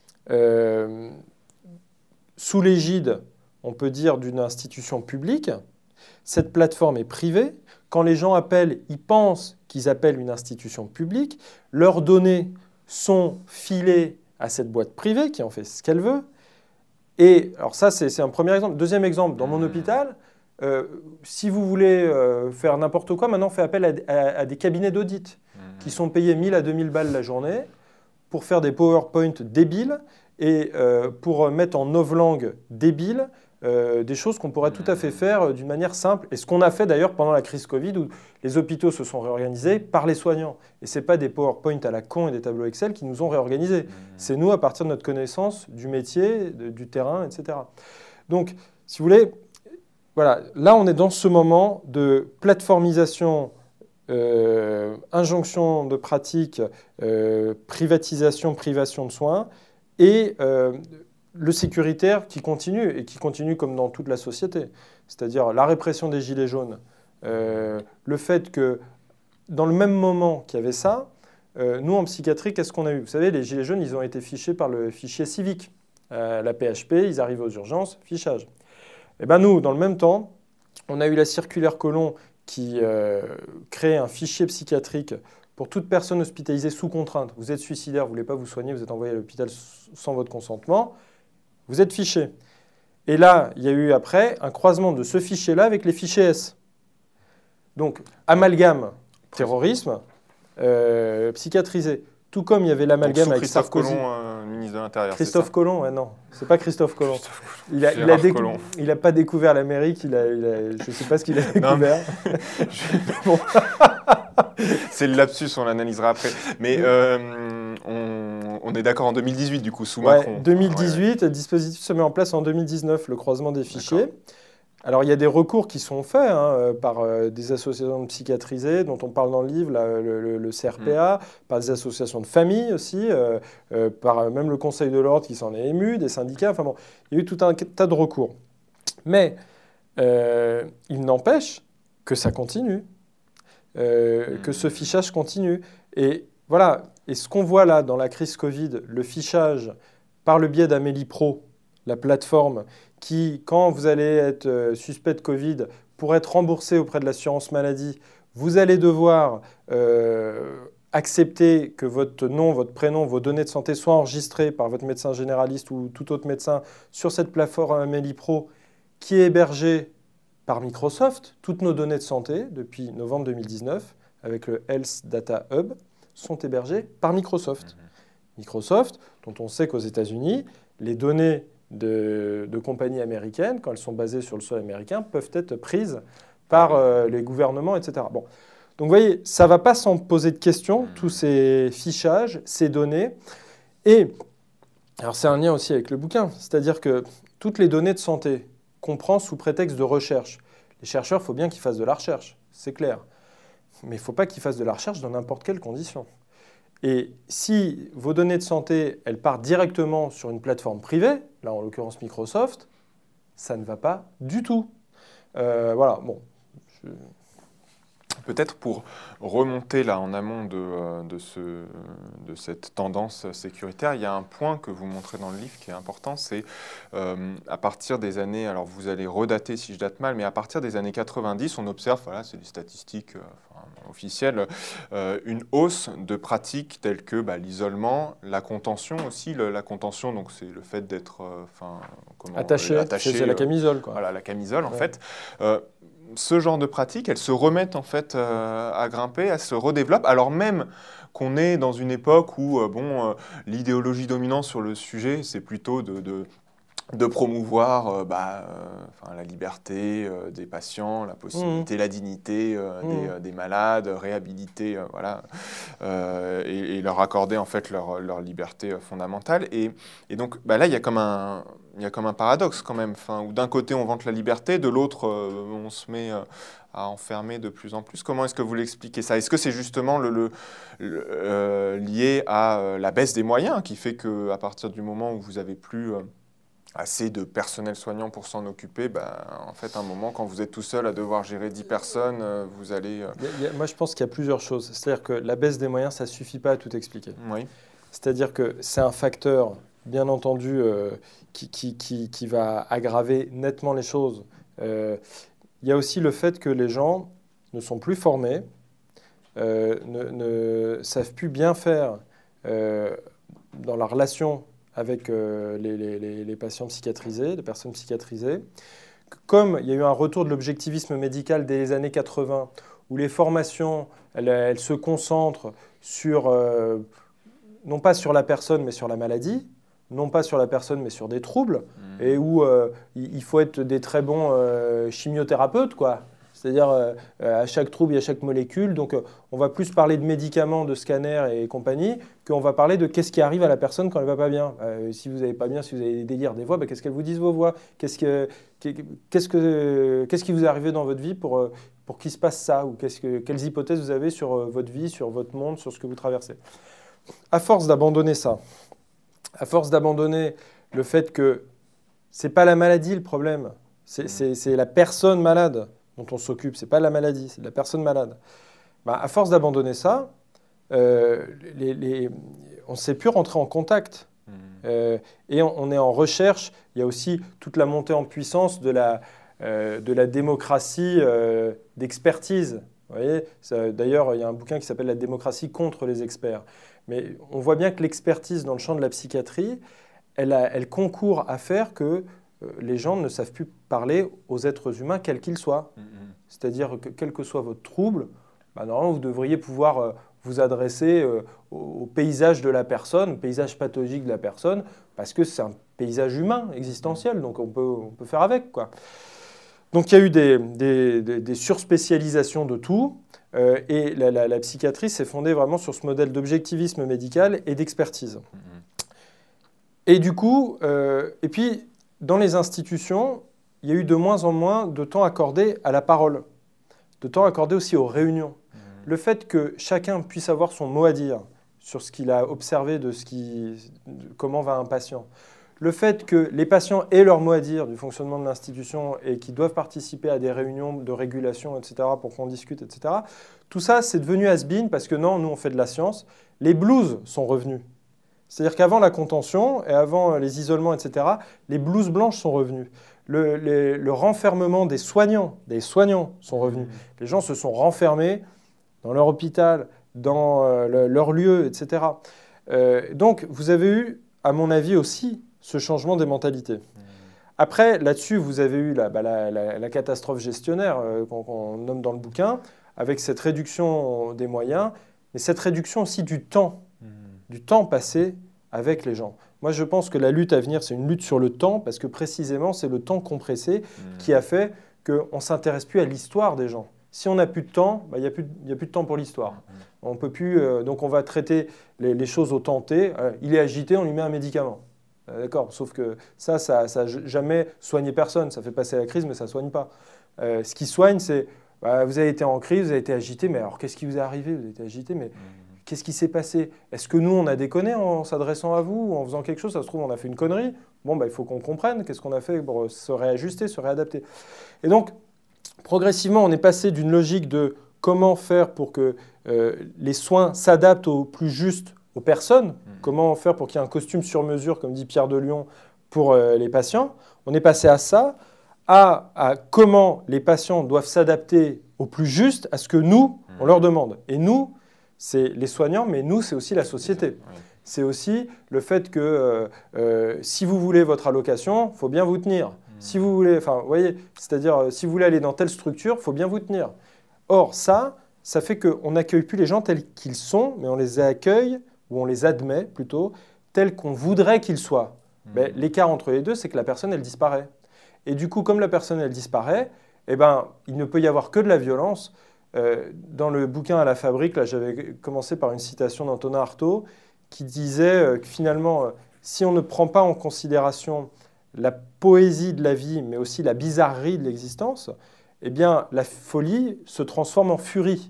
sous l'égide, on peut dire, d'une institution publique. Cette plateforme est privée. Quand les gens appellent, ils pensent qu'ils appellent une institution publique. Leurs données sont filées à cette boîte privée qui en fait ce qu'elle veut. Et alors ça, c'est un premier exemple. Deuxième exemple, dans mon hôpital, si vous voulez faire n'importe quoi, maintenant on fait appel à des cabinets d'audit qui sont payés 1000 à 2000 balles la journée pour faire des PowerPoint débiles et pour mettre en novlangue débile des choses qu'on pourrait tout à fait faire d'une manière simple. Et ce qu'on a fait d'ailleurs pendant la crise Covid, où les hôpitaux se sont réorganisés par les soignants. Et ce n'est pas des PowerPoint à la con et des tableaux Excel qui nous ont réorganisés. C'est nous, à partir de notre connaissance du métier, du terrain, etc. Donc, si vous voulez, voilà, là on est dans ce moment de plateformisation, injonction de pratique, privatisation, privation de soins, et le sécuritaire qui continue, et qui continue comme dans toute la société. C'est-à-dire la répression des gilets jaunes, le fait que dans le même moment qu'il y avait ça, nous en psychiatrie, qu'est-ce qu'on a eu? Vous savez, les gilets jaunes, ils ont été fichés par le fichier civique. La PHP, ils arrivent aux urgences, fichage. Et bien nous, dans le même temps, on a eu la circulaire Collomb qui crée un fichier psychiatrique pour toute personne hospitalisée sous contrainte. Vous êtes suicidaire, vous ne voulez pas vous soigner, vous êtes envoyé à l'hôpital sans votre consentement, vous êtes fiché. Et là, il y a eu après un croisement de ce fichier-là avec les fichiers S. Donc, amalgame, terrorisme, psychiatrisé. Tout comme il y avait l'amalgame avec Christophe Sarkozy. Colomb, ministre de l'Intérieur. Christophe Colomb, ouais, non, c'est pas Christophe Colomb. Colomb. Il n'a pas découvert l'Amérique, je ne sais pas ce qu'il a découvert. Bon. C'est le lapsus, on l'analysera après. Mais on est d'accord en 2018, du coup, sous Macron. 2018, le dispositif se met en place en 2019, le croisement des fichiers. Alors, il y a des recours qui sont faits par des associations de psychiatrisés, dont on parle dans le livre, le CRPA, par des associations de famille aussi, par même le Conseil de l'Ordre qui s'en est ému, des syndicats. Enfin bon, il y a eu tout un tas de recours. Mais il n'empêche que ça continue, que ce fichage continue. Et voilà, et ce qu'on voit là dans la crise Covid, le fichage par le biais d'Amélie Pro, la plateforme qui, quand vous allez être suspect de Covid, pour être remboursé auprès de l'assurance maladie, vous allez devoir accepter que votre nom, votre prénom, vos données de santé soient enregistrées par votre médecin généraliste ou tout autre médecin sur cette plateforme Amélie Pro qui est hébergée par Microsoft. Toutes nos données de santé, depuis novembre 2019, avec le Health Data Hub, sont hébergées par Microsoft. Microsoft, dont on sait qu'aux États-Unis, les données de compagnies américaines, quand elles sont basées sur le sol américain, peuvent être prises par les gouvernements, etc. Bon. Donc vous voyez, ça ne va pas sans poser de questions, tous ces fichages, ces données. Et alors c'est un lien aussi avec le bouquin, c'est-à-dire que toutes les données de santé qu'on prend sous prétexte de recherche, les chercheurs, il faut bien qu'ils fassent de la recherche, c'est clair. Mais il ne faut pas qu'ils fassent de la recherche dans n'importe quelles conditions. Et si vos données de santé, elles partent directement sur une plateforme privée, là en l'occurrence Microsoft, ça ne va pas du tout. Voilà, bon. Peut-être pour remonter là en amont de cette tendance sécuritaire, il y a un point que vous montrez dans le livre qui est important, c'est à partir des années, alors vous allez redater si je date mal, mais à partir des années 90, on observe, voilà, c'est des statistiques officielles, une hausse de pratiques telles que l'isolement, la contention aussi. La contention, donc c'est le fait d'être attaché, c'est la camisole, quoi. Voilà, la camisole en fait. Ce genre de pratiques, elles se remettent en fait à grimper, elles se redéveloppent, alors même qu'on est dans une époque où l'idéologie dominante sur le sujet, c'est plutôt de promouvoir la liberté des patients, la possibilité, la dignité des malades, réhabiliter, et leur accorder en fait leur liberté fondamentale. Et donc là, il y a comme un paradoxe quand même, où d'un côté on vante la liberté, de l'autre on se met à enfermer de plus en plus. Comment est-ce que vous l'expliquez ça? Est-ce que c'est justement lié à la baisse des moyens qui fait qu'à partir du moment où vous n'avez plus assez de personnel soignant pour s'en occuper, en fait, à un moment, quand vous êtes tout seul à devoir gérer 10 personnes, vous allez... Moi, je pense qu'il y a plusieurs choses. C'est-à-dire que la baisse des moyens, ça ne suffit pas à tout expliquer. Oui. C'est-à-dire que c'est un facteur, bien entendu, qui va aggraver nettement les choses. Il y a aussi le fait que les gens ne sont plus formés, ne savent plus bien faire dans la relation avec les patients psychiatrisés, les personnes psychiatrisées. Comme il y a eu un retour de l'objectivisme médical dès les années 80, où les formations, elles se concentrent sur, non pas sur la personne, mais sur la maladie, non pas sur la personne, mais sur des troubles, et où il faut être des très bons chimiothérapeutes, quoi. C'est-à-dire, à chaque trouble, il y a chaque molécule. Donc, on va plus parler de médicaments, de scanners et compagnie, qu'on va parler de qu'est-ce qui arrive à la personne quand elle ne va pas bien. Si vous n'allez pas bien, si vous avez des délires, des voix, qu'est-ce qu'elles vous disent, vos voix? Qu'est-ce qui vous est arrivé dans votre vie pour qu'il se passe ça? Ou quelles hypothèses vous avez sur votre vie, sur votre monde, sur ce que vous traversez? À force d'abandonner ça, à force d'abandonner le fait que ce n'est pas la maladie le problème, c'est la personne malade dont on s'occupe, ce n'est pas la maladie, c'est la personne malade. À force d'abandonner ça, on ne sait plus rentrer en contact. Et on est en recherche. Il y a aussi toute la montée en puissance de la démocratie d'expertise. Vous voyez, d'ailleurs, il y a un bouquin qui s'appelle « La démocratie contre les experts ». Mais on voit bien que l'expertise dans le champ de la psychiatrie, elle concourt à faire que les gens ne savent plus parler aux êtres humains, quels qu'ils soient. C'est-à-dire que quel que soit votre trouble, normalement, vous devriez pouvoir vous adresser au paysage de la personne, au paysage pathologique de la personne, parce que c'est un paysage humain, existentiel, donc on peut faire avec, quoi. Donc il y a eu des surspécialisations de tout, et la psychiatrie s'est fondée vraiment sur ce modèle d'objectivisme médical et d'expertise. Et du coup, et puis dans les institutions, il y a eu de moins en moins de temps accordé à la parole, de temps accordé aussi aux réunions. Le fait que chacun puisse avoir son mot à dire sur ce qu'il a observé, de comment va un patient, le fait que les patients aient leur mot à dire du fonctionnement de l'institution et qu'ils doivent participer à des réunions de régulation, etc., pour qu'on discute, etc., tout ça, c'est devenu has-been parce que non, nous, on fait de la science. Les blues sont revenus. C'est-à-dire qu'avant la contention et avant les isolements, etc., les blouses blanches sont revenus. Le renfermement des soignants sont revenus. Les gens se sont renfermés dans leur hôpital, dans leur lieu, etc. Donc, vous avez eu, à mon avis aussi, ce changement des mentalités. Après, là-dessus, vous avez eu la catastrophe gestionnaire qu'on nomme dans le bouquin, avec cette réduction des moyens, mais cette réduction aussi du temps passé avec les gens. Moi, je pense que la lutte à venir, c'est une lutte sur le temps, parce que précisément, c'est le temps compressé qui a fait qu'on ne s'intéresse plus à l'histoire des gens. Si on n'a plus de temps, il n'y a plus de temps pour l'histoire. On peut plus, donc on va traiter les choses au temps T. Il est agité, on lui met un médicament. D'accord, sauf que ça n'a jamais soigné personne. Ça fait passer la crise, mais ça ne soigne pas. Ce qui soigne, c'est vous avez été en crise, vous avez été agité, mais alors qu'est-ce qui vous est arrivé? Vous avez été agité, mais qu'est-ce qui s'est passé? Est-ce que nous, on a déconné en s'adressant à vous ou en faisant quelque chose? Ça se trouve, on a fait une connerie. Bon, il faut qu'on comprenne qu'est-ce qu'on a fait pour se réajuster, se réadapter. Et donc, progressivement, on est passé d'une logique de comment faire pour que les soins s'adaptent au plus juste aux personnes, comment faire pour qu'il y ait un costume sur mesure, comme dit Pierre de Lyon, pour les patients. On est passé à ça, à comment les patients doivent s'adapter au plus juste à ce que nous, on leur demande. Et nous, c'est les soignants, mais nous, c'est aussi la société. C'est aussi le fait que si vous voulez votre allocation, il faut bien vous tenir. Si vous voulez, enfin, vous voyez, c'est-à-dire, si vous voulez aller dans telle structure, il faut bien vous tenir. Or, ça fait qu'on n'accueille plus les gens tels qu'ils sont, mais on les accueille, ou on les admet plutôt, tels qu'on voudrait qu'ils soient. Mais l'écart entre les deux, c'est que la personne, elle disparaît. Et du coup, comme la personne, elle disparaît, il ne peut y avoir que de la violence. Dans le bouquin « À la fabrique », là, j'avais commencé par une citation d'Antonin Artaud qui disait que finalement, si on ne prend pas en considération la poésie de la vie, mais aussi la bizarrerie de l'existence, eh bien, la folie se transforme en furie.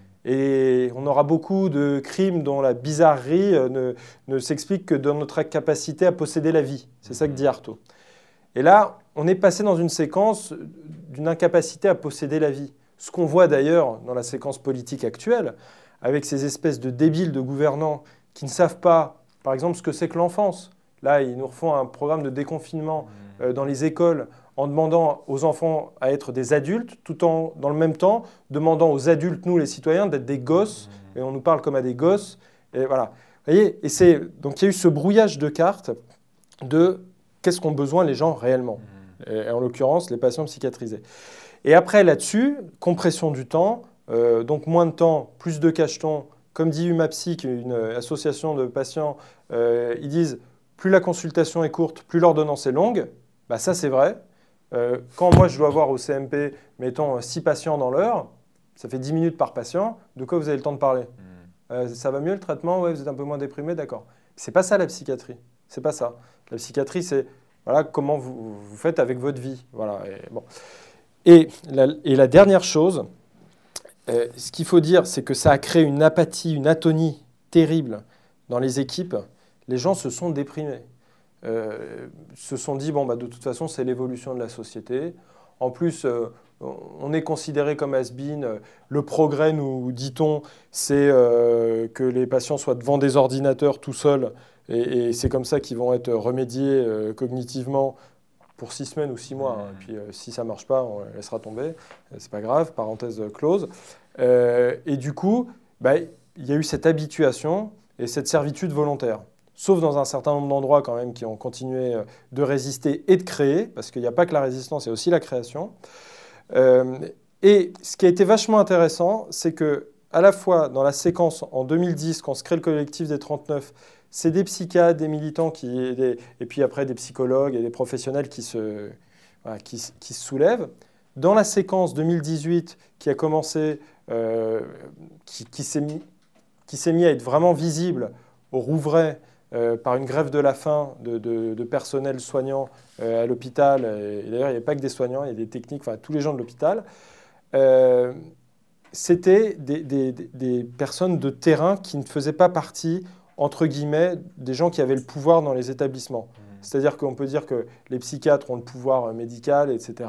Et on aura beaucoup de crimes dont la bizarrerie ne s'explique que dans notre capacité à posséder la vie. C'est ça que dit Artaud. Et là, on est passé dans une séquence d'une incapacité à posséder la vie. Ce qu'on voit d'ailleurs dans la séquence politique actuelle, avec ces espèces de débiles de gouvernants qui ne savent pas, par exemple, ce que c'est que l'enfance. Là, ils nous refont un programme de déconfinement dans les écoles en demandant aux enfants à être des adultes, tout en, dans le même temps, demandant aux adultes, nous les citoyens, d'être des gosses, et on nous parle comme à des gosses. Et voilà. Vous voyez, donc il y a eu ce brouillage de cartes de qu'est-ce qu'ont besoin les gens réellement, et en l'occurrence les patients psychiatrisés. Et après, là-dessus, compression du temps, donc moins de temps, plus de cachetons. Comme dit UMAPSY, qui est une association de patients, ils disent plus la consultation est courte, plus l'ordonnance est longue. Ça, c'est vrai. Quand moi, je dois voir au CMP, mettons, 6 patients dans l'heure, ça fait 10 minutes par patient. De quoi vous avez le temps de parler? Ça va mieux le traitement? Ouais, vous êtes un peu moins déprimé? D'accord. C'est pas ça la psychiatrie. C'est pas ça. La psychiatrie, c'est voilà, comment vous faites avec votre vie. Voilà. Et la dernière chose, ce qu'il faut dire, c'est que ça a créé une apathie, une atonie terrible dans les équipes. Les gens se sont déprimés. Se sont dit, de toute façon, c'est l'évolution de la société. En plus, on est considéré comme has-been. Le progrès, nous dit-on, c'est que les patients soient devant des ordinateurs tout seuls. Et c'est comme ça qu'ils vont être remédiés cognitivement pour 6 semaines ou 6 mois. Et puis si ça ne marche pas, on laissera tomber. C'est pas grave, parenthèse close. Et du coup, il y a eu cette habituation et cette servitude volontaire. Sauf dans un certain nombre d'endroits quand même qui ont continué de résister et de créer, parce qu'il n'y a pas que la résistance, il y a aussi la création. Et ce qui a été vachement intéressant, c'est que à la fois dans la séquence en 2010, quand se crée le collectif des 39, c'est des psychiatres, des militants, et puis après des psychologues et des professionnels qui se soulèvent. Dans la séquence 2018 qui a commencé, qui s'est mis à être vraiment visible au Rouvray par une grève de la faim de personnel soignant à l'hôpital, et d'ailleurs il n'y a pas que des soignants, il y a des techniques, enfin tous les gens de l'hôpital, c'était des personnes de terrain qui ne faisaient pas partie, entre guillemets, des gens qui avaient le pouvoir dans les établissements. C'est-à-dire qu'on peut dire que les psychiatres ont le pouvoir médical, etc.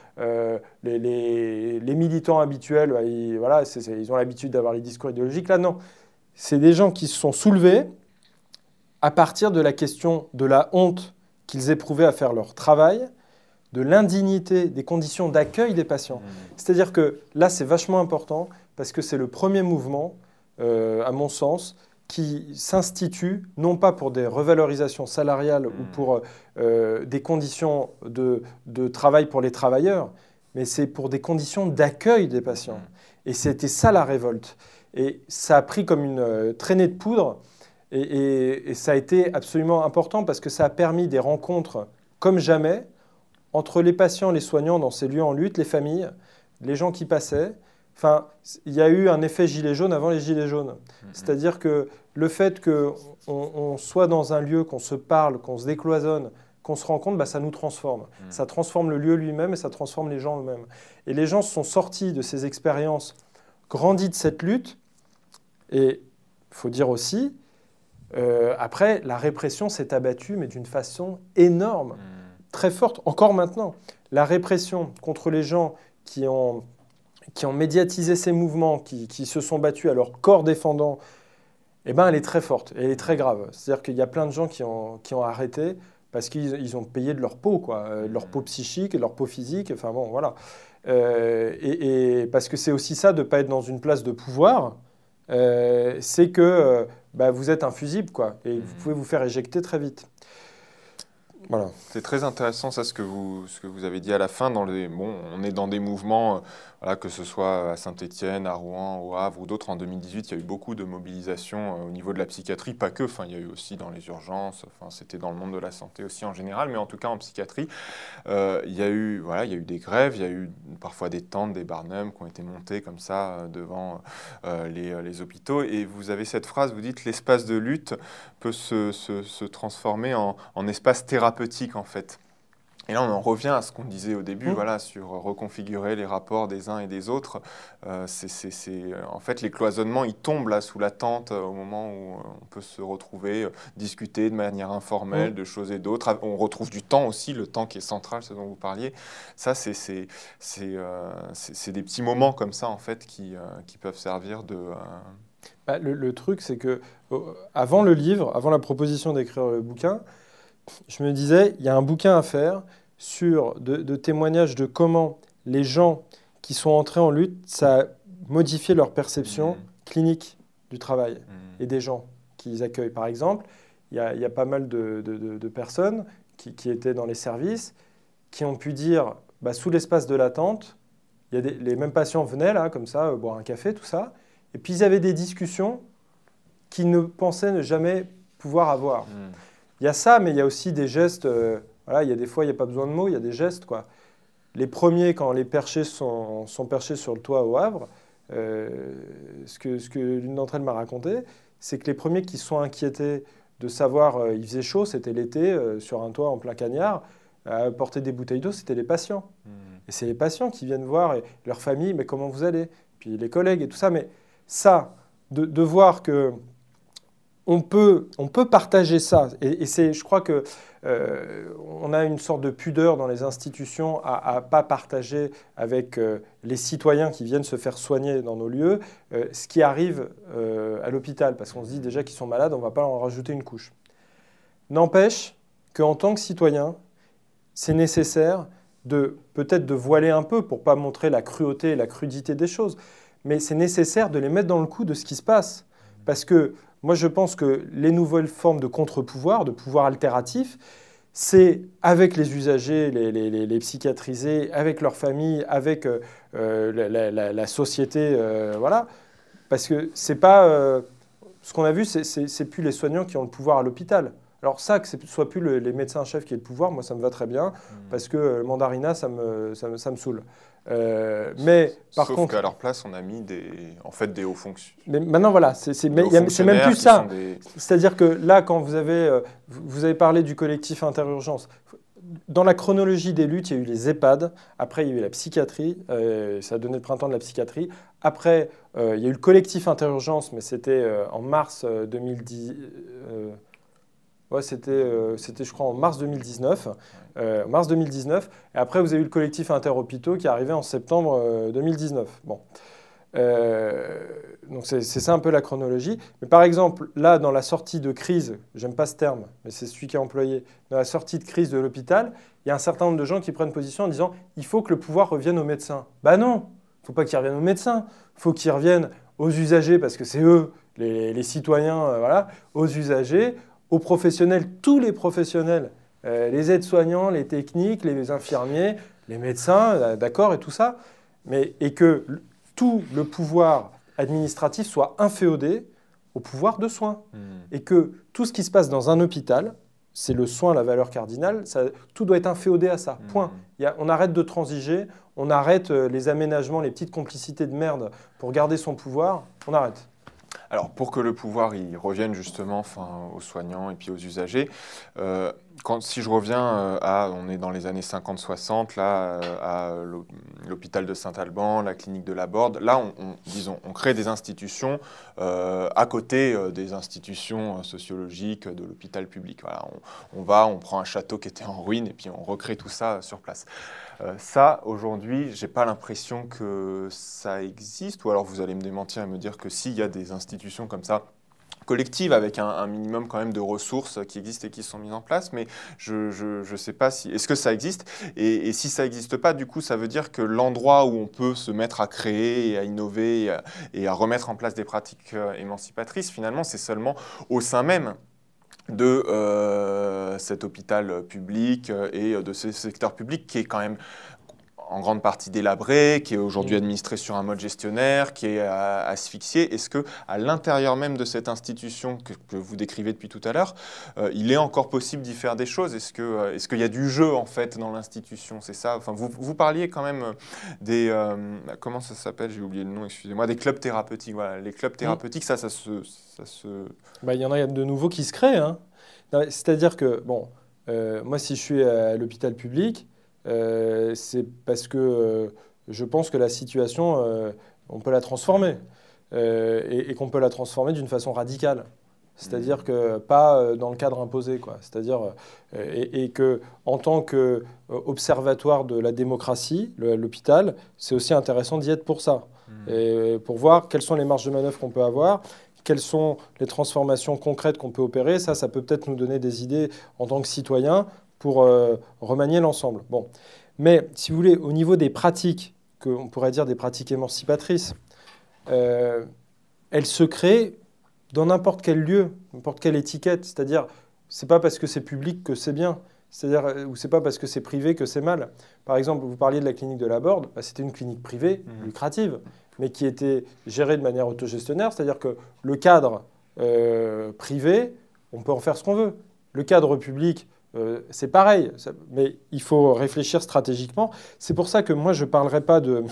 Les militants habituels, ils ont l'habitude d'avoir les discours idéologiques. Là, non. C'est des gens qui se sont soulevés à partir de la question de la honte qu'ils éprouvaient à faire leur travail, de l'indignité des conditions d'accueil des patients. C'est-à-dire que là, c'est vachement important parce que c'est le premier mouvement, à mon sens, qui s'institue, non pas pour des revalorisations salariales ou pour des conditions de travail pour les travailleurs, mais c'est pour des conditions d'accueil des patients. Et c'était ça la révolte. Et ça a pris comme une traînée de poudre et ça a été absolument important parce que ça a permis des rencontres comme jamais entre les patients, les soignants dans ces lieux en lutte, les familles, les gens qui passaient. Enfin, il y a eu un effet gilet jaune avant les gilets jaunes. C'est-à-dire que le fait qu'on soit dans un lieu, qu'on se parle, qu'on se décloisonne, qu'on se rencontre, ça nous transforme. Ça transforme le lieu lui-même et ça transforme les gens eux-mêmes. Et les gens sont sortis de ces expériences, grandis de cette lutte. Et il faut dire aussi, après, la répression s'est abattue, mais d'une façon énorme, très forte, encore maintenant. La répression contre les gens qui ont médiatisé ces mouvements, qui se sont battus à leur corps défendant, elle est très forte et elle est très grave. C'est-à-dire qu'il y a plein de gens qui ont arrêté parce qu'ils ont payé de leur peau, de leur peau psychique, de leur peau physique, enfin bon, voilà. Et parce que c'est aussi ça de ne pas être dans une place de pouvoir, c'est que vous êtes infusible, et vous pouvez vous faire éjecter très vite. Voilà. C'est très intéressant ça, ce que vous avez dit à la fin. On est dans des mouvements, que ce soit à Saint-Étienne, à Rouen, au Havre ou d'autres. En 2018, il y a eu beaucoup de mobilisation au niveau de la psychiatrie, pas que. Il y a eu aussi dans les urgences. C'était dans le monde de la santé aussi en général, mais en tout cas en psychiatrie, il y a eu des grèves, il y a eu parfois des tentes, des barnums qui ont été montés comme ça devant les hôpitaux. Et vous avez cette phrase, vous dites l'espace de lutte peut se transformer en espace thérapeutique en fait. Et là, on en revient à ce qu'on disait au début, sur reconfigurer les rapports des uns et des autres. En fait, les cloisonnements, ils tombent là sous la tente au moment où on peut se retrouver, discuter de manière informelle de choses et d'autres. On retrouve du temps aussi, le temps qui est central, ce dont vous parliez. Ça, c'est des petits moments comme ça, en fait, qui peuvent servir de... Le truc, c'est que avant le livre, avant la proposition d'écrire le bouquin, je me disais, il y a un bouquin à faire sur de témoignages de comment les gens qui sont entrés en lutte, ça a modifié leur perception clinique du travail et des gens qu'ils accueillent. Par exemple, il y a pas mal de personnes qui étaient dans les services, qui ont pu dire, sous l'espace de l'attente, les mêmes patients venaient là, comme ça, boire un café, tout ça, et puis ils avaient des discussions qu'ils ne pensaient ne jamais pouvoir avoir. Il y a ça, mais il y a aussi des gestes. Il y a des fois, il n'y a pas besoin de mots, il y a des gestes, Les premiers, quand les perchés sont perchés sur le toit au Havre, ce que l'une d'entre elles m'a raconté, c'est que les premiers qui se sont inquiétés de savoir, il faisait chaud, c'était l'été, sur un toit en plein cagnard, à porter des bouteilles d'eau, c'était les patients. Et c'est les patients qui viennent voir, et leur famille, mais comment vous allez? Puis les collègues et tout ça. Mais ça, de voir que on peut partager ça. Et je crois que on a une sorte de pudeur dans les institutions à ne pas partager avec les citoyens qui viennent se faire soigner dans nos lieux ce qui arrive à l'hôpital. Parce qu'on se dit déjà qu'ils sont malades, on ne va pas en rajouter une couche. N'empêche qu'en tant que citoyen, c'est nécessaire peut-être de voiler un peu pour ne pas montrer la cruauté et la crudité des choses, mais c'est nécessaire de les mettre dans le coup de ce qui se passe. Parce que moi, je pense que les nouvelles formes de contre-pouvoir, de pouvoir altératif, c'est avec les usagers, les psychiatrisés, avec leurs familles, avec la société, voilà. Parce que c'est pas... ce qu'on a vu, c'est plus les soignants qui ont le pouvoir à l'hôpital. Alors ça, que ce ne soit plus les médecins-chefs qui aient le pouvoir, moi ça me va très bien, parce que le mandarinat, ça me saoule. Mais par Sauf contre, qu'à leur place, on a mis des hauts fonctionnaires. mais maintenant, voilà, c'est même plus ça. C'est-à-dire que là, quand vous avez parlé du collectif Interurgence, dans la chronologie des luttes, il y a eu les EHPAD, après il y a eu la psychiatrie, ça a donné le printemps de la psychiatrie, après il y a eu le collectif Interurgence, mais c'était en mars 2010... Ouais, c'était, je crois, en mars 2019. Mars 2019. Et après, vous avez eu le collectif Interhôpitaux qui est arrivé en septembre 2019. Bon. Donc, c'est ça un peu la chronologie. Mais par exemple, là, dans la sortie de crise, j'aime pas ce terme, mais c'est celui qui est employé, dans la sortie de crise de l'hôpital, il y a un certain nombre de gens qui prennent position en disant « il faut que le pouvoir revienne aux médecins ». Bah non, il ne faut pas qu'il revienne aux médecins. Il faut qu'il revienne aux usagers, parce que c'est eux, les citoyens, voilà, aux usagers, aux professionnels, tous les professionnels, les aides-soignants, les techniques, les infirmiers, les médecins, d'accord, et tout ça, et que tout le pouvoir administratif soit inféodé au pouvoir de soins. Et que tout ce qui se passe dans un hôpital, c'est le soin, la valeur cardinale, tout doit être inféodé à ça, point. On arrête de transiger, on arrête les aménagements, les petites complicités de merde pour garder son pouvoir, on arrête. Alors, pour que le pouvoir il revienne justement aux soignants et puis aux usagers, si je reviens on est dans les années 50-60, là, à l'hôpital de Saint-Alban, la clinique de la Borde, là, on crée des institutions à côté des institutions sociologiques de l'hôpital public. Voilà, on prend un château qui était en ruine et puis on recrée tout ça sur place. Ça, aujourd'hui, je n'ai pas l'impression que ça existe, ou alors vous allez me démentir et me dire que s'il y a des institutions comme ça, collectives, avec un minimum quand même de ressources qui existent et qui sont mises en place, mais je ne sais pas si... Est-ce que ça existe ? Et si ça n'existe pas, du coup, ça veut dire que l'endroit où on peut se mettre à créer et à innover et à remettre en place des pratiques émancipatrices, finalement, c'est seulement au sein même de cet hôpital public et de ce secteur public qui est quand même en grande partie délabré, qui est aujourd'hui administré sur un mode gestionnaire, qui est asphyxié. Est-ce qu'à l'intérieur même de cette institution que vous décrivez depuis tout à l'heure, il est encore possible d'y faire des choses ? Est-ce qu'il y a du jeu en fait dans l'institution ? C'est ça. Enfin, vous parliez quand même des... comment ça s'appelle ? J'ai oublié le nom, excusez-moi. Des clubs thérapeutiques. Voilà, les clubs thérapeutiques, ça se... Bah, y en a de nouveaux qui se créent. Hein. C'est-à-dire que, bon, moi, si je suis à l'hôpital public, c'est parce que je pense que la situation, on peut la transformer et qu'on peut la transformer d'une façon radicale. C'est-à-dire que pas dans le cadre imposé, quoi. C'est-à-dire et que en tant qu'observatoire de la démocratie, l'hôpital, c'est aussi intéressant d'y être pour ça, et pour voir quelles sont les marges de manœuvre qu'on peut avoir. Quelles sont les transformations concrètes qu'on peut opérer. Ça peut peut-être nous donner des idées en tant que citoyens pour remanier l'ensemble. Bon. Mais si vous voulez, au niveau des pratiques, qu'on pourrait dire des pratiques émancipatrices, elles se créent dans n'importe quel lieu, n'importe quelle étiquette. C'est-à-dire, c'est pas parce que c'est public que c'est bien. C'est-à-dire, ou c'est pas parce que c'est privé que c'est mal. Par exemple, vous parliez de la clinique de la Borde, c'était une clinique privée, lucrative, mais qui était gérée de manière autogestionnaire. C'est-à-dire que le cadre privé, on peut en faire ce qu'on veut. Le cadre public, c'est pareil, mais il faut réfléchir stratégiquement. C'est pour ça que moi, je ne parlerai pas de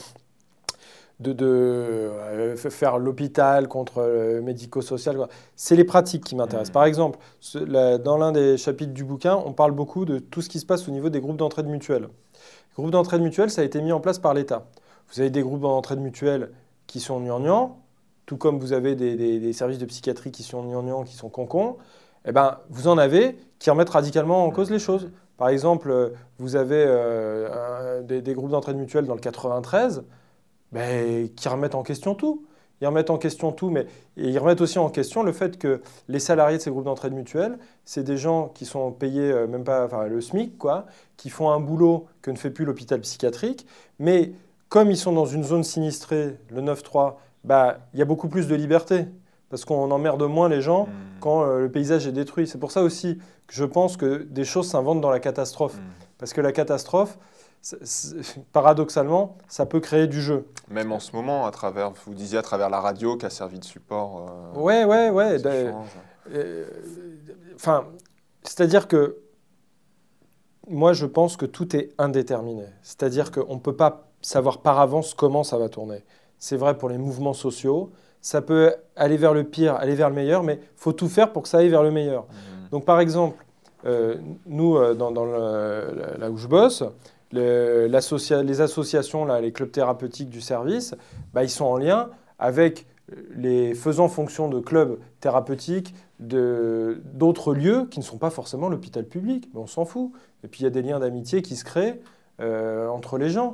faire l'hôpital contre le médico-social. C'est les pratiques qui m'intéressent. Par exemple, dans l'un des chapitres du bouquin, on parle beaucoup de tout ce qui se passe au niveau des groupes d'entraide mutuelle. Les groupes d'entraide mutuelle, ça a été mis en place par l'État. Vous avez des groupes d'entraide mutuelle qui sont gnangnans, tout comme vous avez des services de psychiatrie qui sont gnangnans, qui sont concons. Eh ben, vous en avez qui remettent radicalement en cause les choses. Par exemple, vous avez des groupes d'entraide mutuelle dans le 93 qui remettent en question tout. ils remettent en question tout, mais ils remettent aussi en question le fait que les salariés de ces groupes d'entraide mutuelle, c'est des gens qui sont payés même pas le SMIC, quoi, qui font un boulot que ne fait plus l'hôpital psychiatrique, mais comme ils sont dans une zone sinistrée, le 9-3, il y a beaucoup plus de liberté, parce qu'on emmerde moins les gens quand le paysage est détruit. C'est pour ça aussi que je pense que des choses s'inventent dans la catastrophe, parce que la catastrophe, paradoxalement, ça peut créer du jeu. Même en ce moment, vous disiez à travers la radio qui a servi de support. Ouais. C'est-à-dire que moi, je pense que tout est indéterminé. C'est-à-dire qu'on ne peut pas savoir par avance comment ça va tourner. C'est vrai pour les mouvements sociaux. Ça peut aller vers le pire, aller vers le meilleur, mais il faut tout faire pour que ça aille vers le meilleur. Donc, par exemple, nous, là où je bosse, les associations, là, les clubs thérapeutiques du service, ils sont en lien avec les faisant fonction de clubs thérapeutiques d'autres lieux qui ne sont pas forcément l'hôpital public. Mais on s'en fout. Et puis il y a des liens d'amitié qui se créent entre les gens.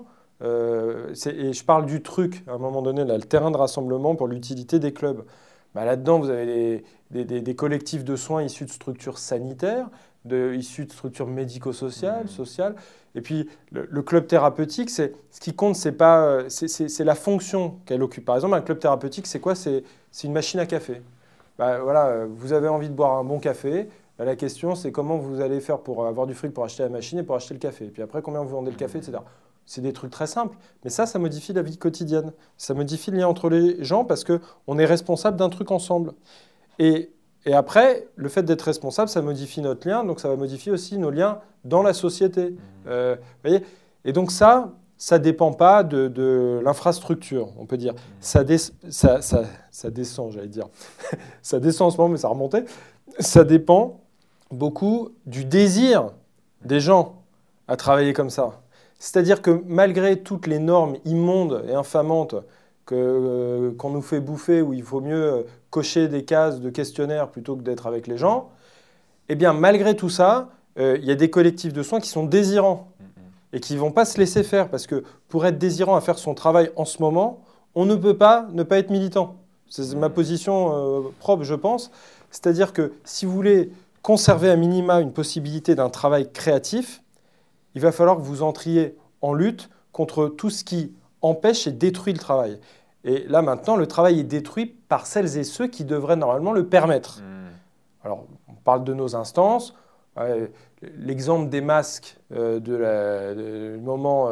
Et je parle du truc, à un moment donné, là, le terrain de rassemblement pour l'utilité des clubs. Là-dedans, vous avez des collectifs de soins issus de structures sanitaires, issus de structures médico-sociales, sociales. Et puis, le club thérapeutique, ce qui compte, c'est la fonction qu'elle occupe. Par exemple, un club thérapeutique, c'est quoi? C'est une machine à café. Vous avez envie de boire un bon café. La question, c'est comment vous allez faire pour avoir du fric pour acheter la machine et pour acheter le café. Et puis après, combien vous vendez le café, etc. C'est des trucs très simples. Mais ça modifie la vie quotidienne. Ça modifie le lien entre les gens parce qu'on est responsable d'un truc ensemble. Et après, le fait d'être responsable, ça modifie notre lien, donc ça va modifier aussi nos liens dans la société. Voyez, et donc ça ne dépend pas de l'infrastructure, on peut dire. Ça descend, j'allais dire. Ça descend en ce moment, mais ça remontait. Ça dépend beaucoup du désir des gens à travailler comme ça. C'est-à-dire que malgré toutes les normes immondes et infamantes qu'on nous fait bouffer, où il faut mieux cocher des cases de questionnaires plutôt que d'être avec les gens, eh bien, malgré tout ça, il y a des collectifs de soins qui sont désirants et qui ne vont pas se laisser faire. Parce que pour être désirant à faire son travail en ce moment, on ne peut pas ne pas être militant. C'est ma position propre, je pense. C'est-à-dire que si vous voulez conserver à minima une possibilité d'un travail créatif, il va falloir que vous entriez en lutte contre tout ce qui empêche et détruit le travail. Et là, maintenant, le travail est détruit par celles et ceux qui devraient normalement le permettre. Alors, on parle de nos instances. L'exemple des masques du moment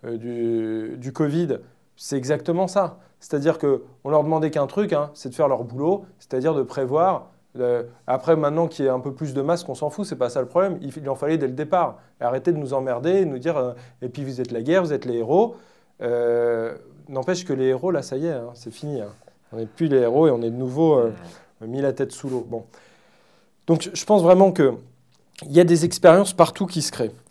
du Covid, c'est exactement ça. C'est-à-dire qu'on leur demandait qu'un truc, c'est de faire leur boulot, c'est-à-dire de prévoir. Après, maintenant qu'il y ait un peu plus de masques, on s'en fout, c'est pas ça le problème. Il en fallait dès le départ. Arrêtez de nous emmerder, de nous dire et puis vous êtes la guerre, vous êtes les héros. N'empêche que les héros, là, ça y est, c'est fini. On n'est plus les héros et on est de nouveau mis la tête sous l'eau. Bon. Donc, je pense vraiment qu'il y a des expériences partout qui se créent.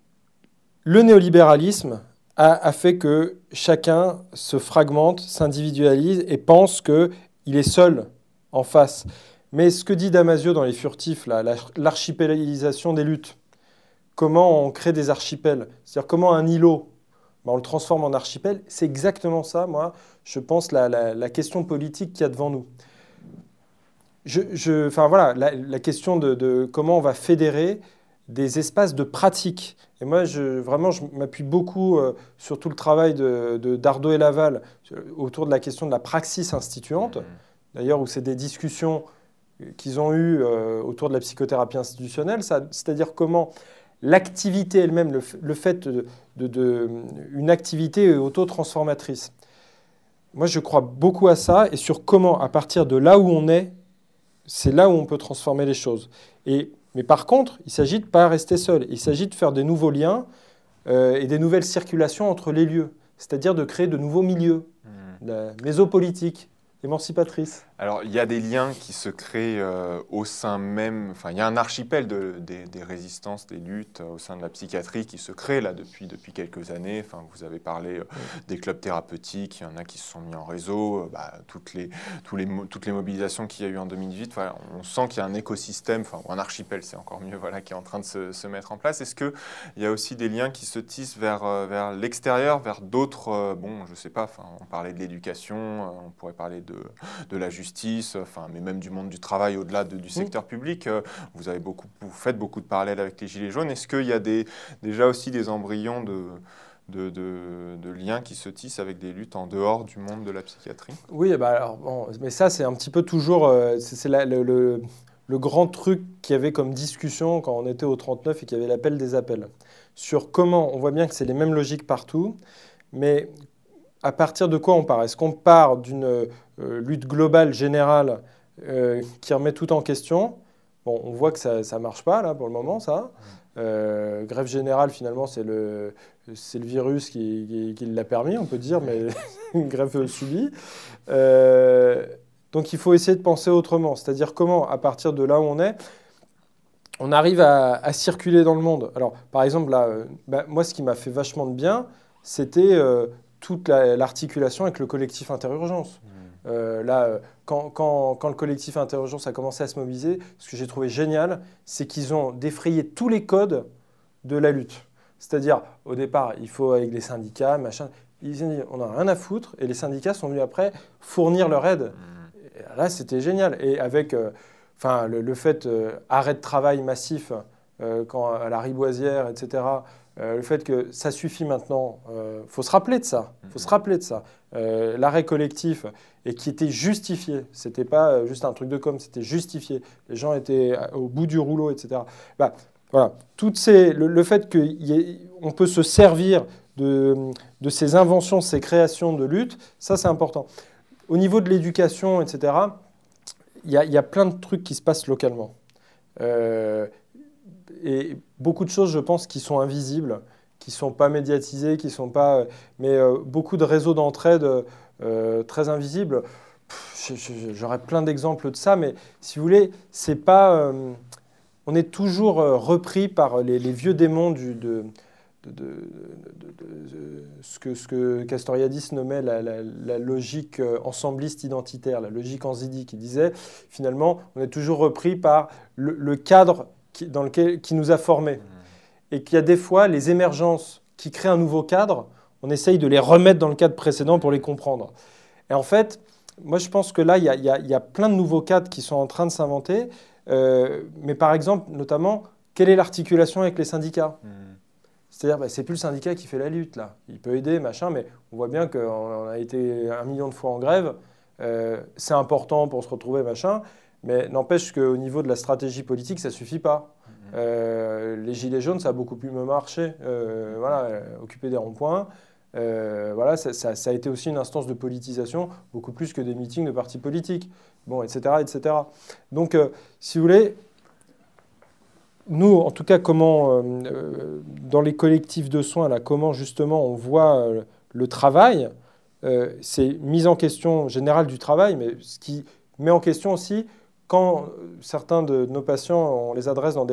Le néolibéralisme a fait que chacun se fragmente, s'individualise et pense qu'il est seul en face. Mais ce que dit Damasio dans Les Furtifs, l'archipélisation des luttes, comment on crée des archipels, c'est-à-dire comment un îlot, on le transforme en archipel, c'est exactement ça, moi, je pense, la question politique qu'il y a devant nous. La question de comment on va fédérer des espaces de pratique. Et moi, je m'appuie beaucoup sur tout le travail d'Ardo et Laval autour de la question de la praxis instituante, d'ailleurs, où c'est des discussions qu'ils ont eues autour de la psychothérapie institutionnelle, c'est-à-dire comment l'activité elle-même, le fait une activité auto-transformatrice. Moi, je crois beaucoup à ça et sur comment, à partir de là où on est, c'est là où on peut transformer les choses. Mais par contre, il s'agit de ne pas rester seul. Il s'agit de faire des nouveaux liens et des nouvelles circulations entre les lieux, c'est-à-dire de créer de nouveaux milieux, la mésopolitique, émancipatrice. Alors, il y a des liens qui se créent au sein même, enfin, il y a un archipel des résistances, des luttes au sein de la psychiatrie qui se crée là depuis quelques années. Enfin, vous avez parlé des clubs thérapeutiques, il y en a qui se sont mis en réseau, toutes les mobilisations qu'il y a eu en 2018, voilà, on sent qu'il y a un écosystème, enfin, ou un archipel, c'est encore mieux, voilà, qui est en train de se mettre en place. Est-ce qu'il y a aussi des liens qui se tissent vers l'extérieur, vers d'autres, bon, je ne sais pas, enfin, on parlait de l'éducation, on pourrait parler de la justice, enfin, mais même du monde du travail au-delà du secteur public. Vous faites beaucoup de parallèles avec les Gilets jaunes. Est-ce qu'il y a déjà aussi des embryons de liens qui se tissent avec des luttes en dehors du monde de la psychiatrie? Oui, alors, bon, mais ça, c'est un petit peu toujours c'est le grand truc qu'il y avait comme discussion quand on était au 39 et qu'il y avait l'appel des appels. Sur comment, on voit bien que c'est les mêmes logiques partout, mais à partir de quoi on part? Est-ce qu'on part d'une lutte globale, générale, qui remet tout en question? Bon, on voit que ça ne marche pas, là, pour le moment, ça. Grève générale, finalement, c'est le virus qui l'a permis, on peut dire, mais une grève subie. Donc, il faut essayer de penser autrement. C'est-à-dire comment, à partir de là où on arrive à circuler dans le monde. Alors, par exemple, là, moi, ce qui m'a fait vachement de bien, c'était toute l'articulation avec le collectif Interurgence. Là, quand le collectif Interurgence a commencé à se mobiliser, ce que j'ai trouvé génial, c'est qu'ils ont défrayé tous les codes de la lutte. C'est-à-dire, au départ, il faut avec les syndicats, machin. Ils ont dit, on n'a rien à foutre, et les syndicats sont venus après fournir leur aide. Et là, c'était génial. Et avec le fait arrêt de travail massif à la Riboisière, etc., le fait que ça suffit maintenant, faut se rappeler de ça. Faut se rappeler de ça. L'arrêt collectif et qui était justifié. C'était pas juste un truc de com, c'était justifié. Les gens étaient au bout du rouleau, etc. Voilà. Le fait qu'on peut se servir de ces inventions, ces créations de lutte, ça c'est important. Au niveau de l'éducation, etc., il y a plein de trucs qui se passent localement. Et beaucoup de choses, je pense, qui sont invisibles, qui ne sont pas médiatisées, qui sont pas... Mais beaucoup de réseaux d'entraide très invisibles. J'aurais plein d'exemples de ça, mais si vous voulez, c'est pas... on est toujours repris par les vieux démons de ce que Castoriadis nommait la logique ensembliste identitaire, la logique Anzidi, qui disait, finalement, on est toujours repris par le cadre qui nous a formés. Et qu'il y a des fois, les émergences qui créent un nouveau cadre, on essaye de les remettre dans le cadre précédent pour les comprendre. Et en fait, moi je pense que là, il y a plein de nouveaux cadres qui sont en train de s'inventer. Mais par exemple, notamment, quelle est l'articulation avec les syndicats ? C'est-à-dire, c'est plus le syndicat qui fait la lutte, là. Il peut aider, machin, mais on voit bien qu'on a été 1 million de fois en grève. C'est important pour se retrouver, machin. Mais n'empêche qu'au niveau de la stratégie politique, ça ne suffit pas. Les Gilets jaunes, ça a beaucoup pu me marcher. Occuper des ronds-points. Ça a été aussi une instance de politisation, beaucoup plus que des meetings de partis politiques. Bon, etc., etc. Donc, si vous voulez, nous, en tout cas, comment, dans les collectifs de soins, là, comment justement on voit le travail, c'est mise en question générale du travail, mais ce qui met en question aussi quand certains de nos patients, on les adresse dans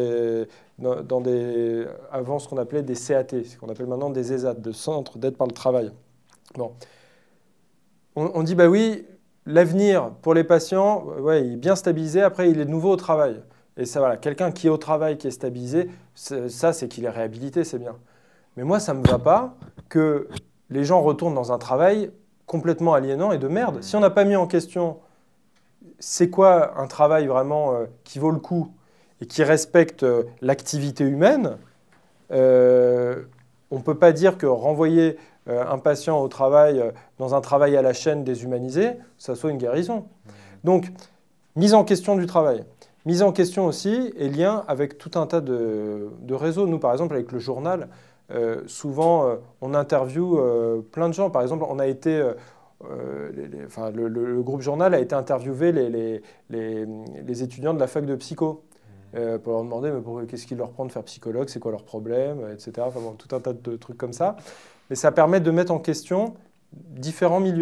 avant ce qu'on appelait des CAT, ce qu'on appelle maintenant des ESAT, de centres d'aide par le travail. Bon. On dit, bah oui, l'avenir pour les patients, ouais, il est bien stabilisé, après il est de nouveau au travail. Et ça, voilà, quelqu'un qui est au travail, qui est stabilisé, ça c'est qu'il est réhabilité, c'est bien. Mais moi, ça ne me va pas que les gens retournent dans un travail complètement aliénant et de merde. Si on n'a pas mis en question c'est quoi un travail vraiment qui vaut le coup et qui respecte l'activité humaine, on ne peut pas dire que renvoyer un patient au travail, dans un travail à la chaîne déshumanisé, ça soit une guérison. Donc, mise en question du travail. Mise en question aussi et lien avec tout un tas de réseaux. Nous, par exemple, avec le journal, souvent, on interviewe plein de gens. Par exemple, on a été... le groupe Journal a été interviewé les étudiants de la fac de psycho pour leur demander qu'est-ce qui leur prend de faire psychologue, c'est quoi leur problème, etc. Enfin, bon, tout un tas de trucs comme ça. Mais ça permet de mettre en question différents milieux.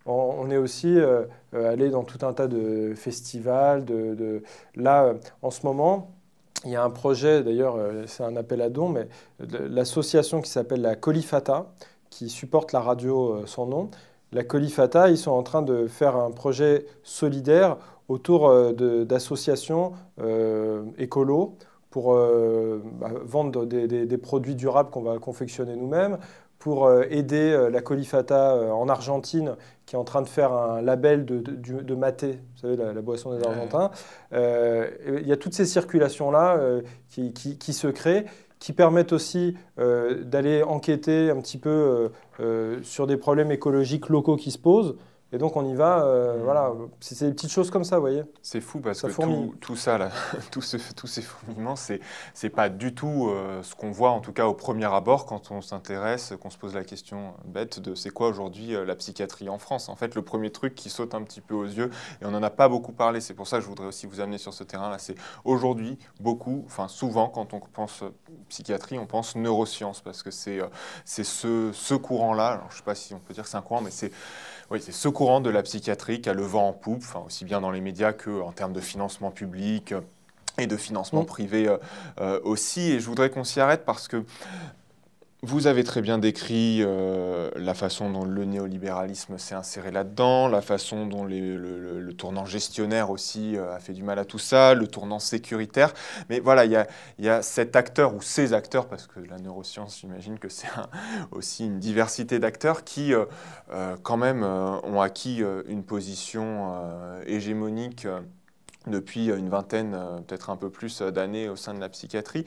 On est aussi allé dans tout un tas de festivals. Là, en ce moment, il y a un projet, d'ailleurs, c'est un appel à dons, mais l'association qui s'appelle la Colifata, qui supporte la radio sans nom. La Colifata, ils sont en train de faire un projet solidaire autour d'associations écolo pour vendre des produits durables qu'on va confectionner nous-mêmes, pour aider la Colifata en Argentine, qui est en train de faire un label de maté, vous savez, la boisson des Argentins. Il y a toutes ces circulations-là qui se créent, qui permettent aussi d'aller enquêter un petit peu sur des problèmes écologiques locaux qui se posent. Et donc on y va, voilà, c'est des petites choses comme ça, vous voyez. C'est fou parce que tout ça, là, tous ces fourmillements, c'est pas du tout ce qu'on voit, en tout cas au premier abord, quand on s'intéresse, qu'on se pose la question bête de c'est quoi aujourd'hui la psychiatrie en France. En fait, le premier truc qui saute un petit peu aux yeux, et on n'en a pas beaucoup parlé, c'est pour ça que je voudrais aussi vous amener sur ce terrain-là, c'est aujourd'hui beaucoup, enfin souvent, quand on pense psychiatrie, on pense neurosciences, parce que c'est ce courant-là, alors, je ne sais pas si on peut dire que c'est un courant, mais c'est ce courant de la psychiatrie qui a le vent en poupe, aussi bien dans les médias qu'en termes de financement public et de financement privé aussi. Et je voudrais qu'on s'y arrête parce que vous avez très bien décrit la façon dont le néolibéralisme s'est inséré là-dedans, la façon dont le tournant gestionnaire aussi a fait du mal à tout ça, le tournant sécuritaire. Mais voilà, il y a cet acteur ou ces acteurs, parce que la neuroscience, j'imagine que c'est aussi une diversité d'acteurs qui, quand même, ont acquis une position hégémonique depuis une vingtaine, peut-être un peu plus d'années au sein de la psychiatrie.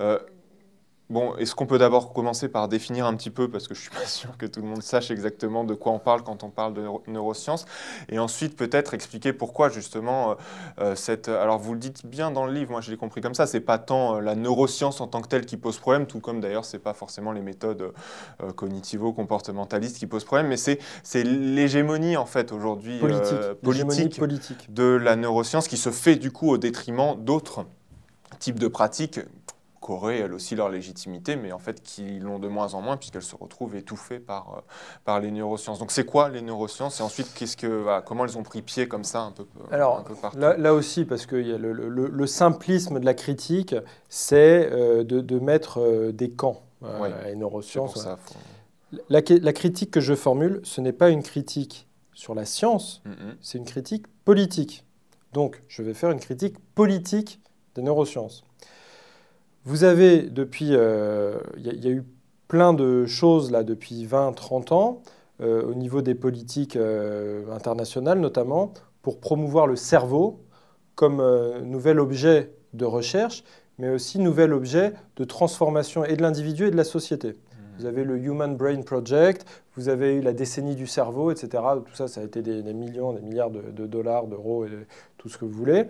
Bon, est-ce qu'on peut d'abord commencer par définir un petit peu, parce que je ne suis pas sûr que tout le monde sache exactement de quoi on parle quand on parle de neurosciences, et ensuite peut-être expliquer pourquoi justement alors vous le dites bien dans le livre, moi je l'ai compris comme ça, c'est pas tant la neuroscience en tant que telle qui pose problème, tout comme d'ailleurs c'est pas forcément les méthodes cognitivo-comportementalistes qui posent problème, mais c'est l'hégémonie en fait aujourd'hui politique de la neuroscience qui se fait du coup au détriment d'autres types de pratiques auraient elles aussi leur légitimité, mais en fait qui l'ont de moins en moins puisqu'elles se retrouvent étouffées par les neurosciences. Donc c'est quoi les neurosciences et ensuite comment elles ont pris pied comme ça un peu partout. Là aussi, parce que y a le simplisme de la critique, c'est de mettre des camps à les neurosciences. C'est pour ça, la critique que je formule, ce n'est pas une critique sur la science, c'est une critique politique. Donc je vais faire une critique politique des neurosciences. Vous avez depuis, y a eu plein de choses là depuis 20-30 ans, au niveau des politiques internationales notamment, pour promouvoir le cerveau comme nouvel objet de recherche, mais aussi nouvel objet de transformation et de l'individu et de la société. Vous avez le Human Brain Project, vous avez eu la décennie du cerveau, etc. Tout ça, ça a été des millions, des milliards de dollars, d'euros, et tout ce que vous voulez.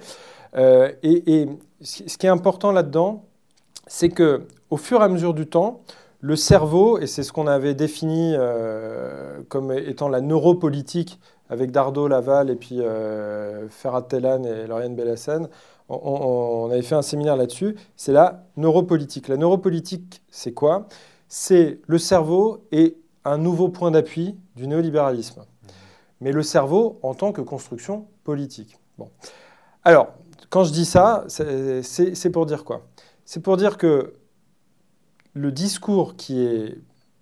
Et ce qui est important là-dedans, c'est qu'au fur et à mesure du temps, le cerveau, et c'est ce qu'on avait défini comme étant la neuropolitique avec Dardot, Laval et puis Ferhat Tellane et Lauriane Bellassène, on avait fait un séminaire là-dessus, c'est la neuropolitique. La neuropolitique, c'est quoi? C'est le cerveau et un nouveau point d'appui du néolibéralisme. Mais le cerveau en tant que construction politique. Bon. Alors, quand je dis ça, c'est pour dire quoi? C'est pour dire que le discours qui est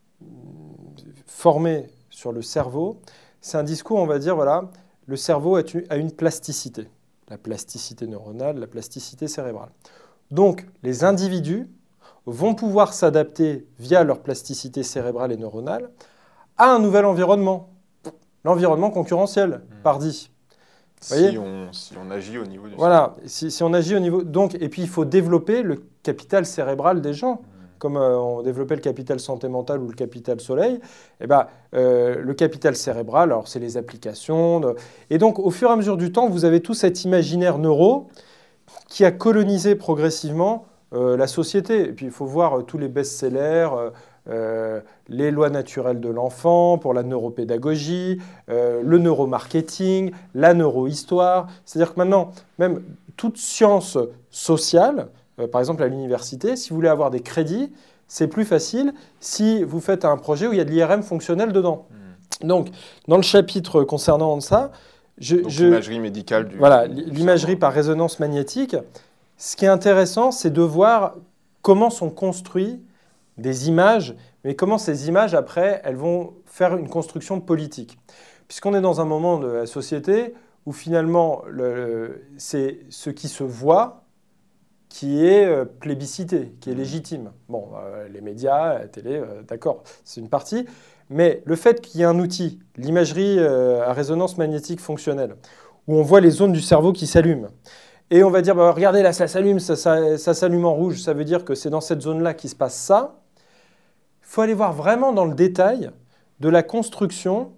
formé sur le cerveau, c'est un discours, on va dire, voilà, le cerveau a une plasticité. La plasticité neuronale, la plasticité cérébrale. Donc, les individus vont pouvoir s'adapter via leur plasticité cérébrale et neuronale à un nouvel environnement. L'environnement concurrentiel, pardi. Si on agit au niveau du voilà, si on agit au niveau... Donc, et puis, il faut développer le capital cérébral des gens. Comme on développait le capital santé mentale ou le capital soleil. Et le capital cérébral, alors c'est les applications. Et donc, au fur et à mesure du temps, vous avez tout cet imaginaire neuro qui a colonisé progressivement la société. Et puis, il faut voir tous les best-sellers... les lois naturelles de l'enfant, pour la neuropédagogie, le neuromarketing, la neurohistoire. C'est-à-dire que maintenant, même toute science sociale, par exemple à l'université, si vous voulez avoir des crédits, c'est plus facile si vous faites un projet où il y a de l'IRM fonctionnel dedans. Donc, dans le chapitre concernant ça, l'imagerie médicale voilà, l'imagerie par résonance magnétique. Ce qui est intéressant, c'est de voir comment sont construites des images, mais comment ces images, après, elles vont faire une construction politique. Puisqu'on est dans un moment de la société où finalement, c'est ce qui se voit qui est plébiscité, qui est légitime. Bon, les médias, la télé, d'accord, c'est une partie. Mais le fait qu'il y ait un outil, l'imagerie à résonance magnétique fonctionnelle, où on voit les zones du cerveau qui s'allument, et on va dire, bah, regardez là, ça s'allume, ça s'allume en rouge, ça veut dire que c'est dans cette zone-là qu'il se passe ça. Il faut aller voir vraiment dans le détail de la construction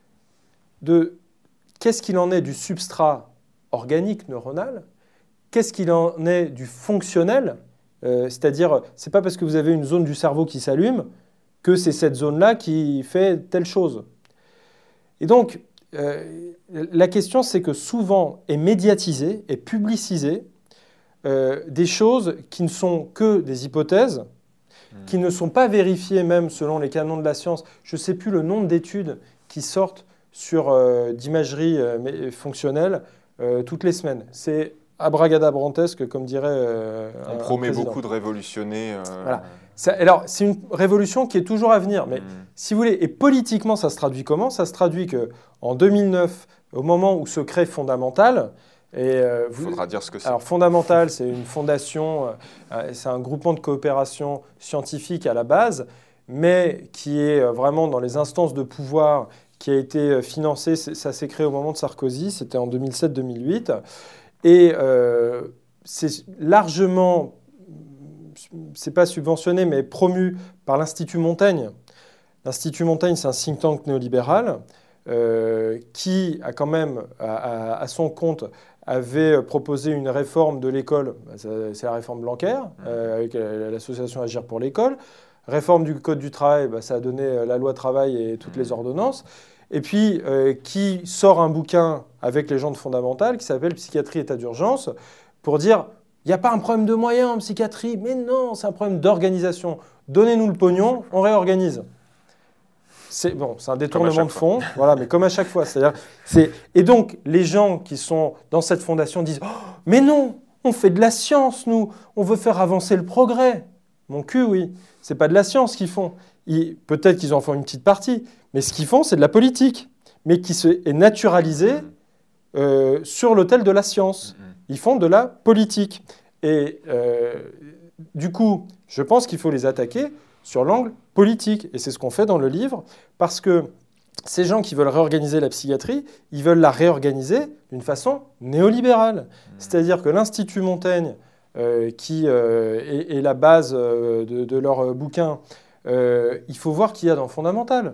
de qu'est-ce qu'il en est du substrat organique neuronal, qu'est-ce qu'il en est du fonctionnel, c'est-à-dire, c'est pas parce que vous avez une zone du cerveau qui s'allume que c'est cette zone-là qui fait telle chose. Et donc, la question, c'est que souvent est médiatisé, est publicisé des choses qui ne sont que des hypothèses, qui ne sont pas vérifiées même selon les canons de la science. Je ne sais plus le nombre d'études qui sortent d'imagerie fonctionnelle toutes les semaines. C'est abracadabrantesque, comme dirait on promet beaucoup de révolutionner. Voilà. Alors, c'est une révolution qui est toujours à venir. Mais si vous voulez, et politiquement, ça se traduit comment? Ça se traduit qu'en 2009, au moment où se crée Fondamental, il faudra dire ce que c'est. Alors, Fondamental, c'est une fondation, c'est un groupement de coopération scientifique à la base, mais qui est vraiment dans les instances de pouvoir, qui a été financé, ça s'est créé au moment de Sarkozy, c'était en 2007-2008. Et c'est largement, c'est pas subventionné, mais promu par l'Institut Montaigne. L'Institut Montaigne, c'est un think tank néolibéral qui a quand même, à son compte, avait proposé une réforme de l'école. C'est la réforme Blanquer, avec l'association Agir pour l'école. Réforme du Code du travail, ça a donné la loi travail et toutes les ordonnances. Et puis, qui sort un bouquin avec les gens de Fondamental qui s'appelle « Psychiatrie, état d'urgence » pour dire « il n'y a pas un problème de moyens en psychiatrie, mais non, c'est un problème d'organisation. Donnez-nous le pognon, on réorganise. » C'est un détournement de fonds, voilà, mais comme à chaque fois. Et donc, les gens qui sont dans cette fondation disent oh, « mais non, on fait de la science, nous, on veut faire avancer le progrès. » Mon cul, oui, c'est pas de la science qu'ils font. Peut-être qu'ils en font une petite partie, mais ce qu'ils font, c'est de la politique, mais qui est naturalisée sur l'autel de la science. Ils font de la politique. Et du coup, je pense qu'il faut les attaquer sur l'angle politique. Et c'est ce qu'on fait dans le livre, parce que ces gens qui veulent réorganiser la psychiatrie, ils veulent la réorganiser d'une façon néolibérale. C'est-à-dire que l'Institut Montaigne, qui est la base de leur bouquin, il faut voir qu'il y a dans Fondamental.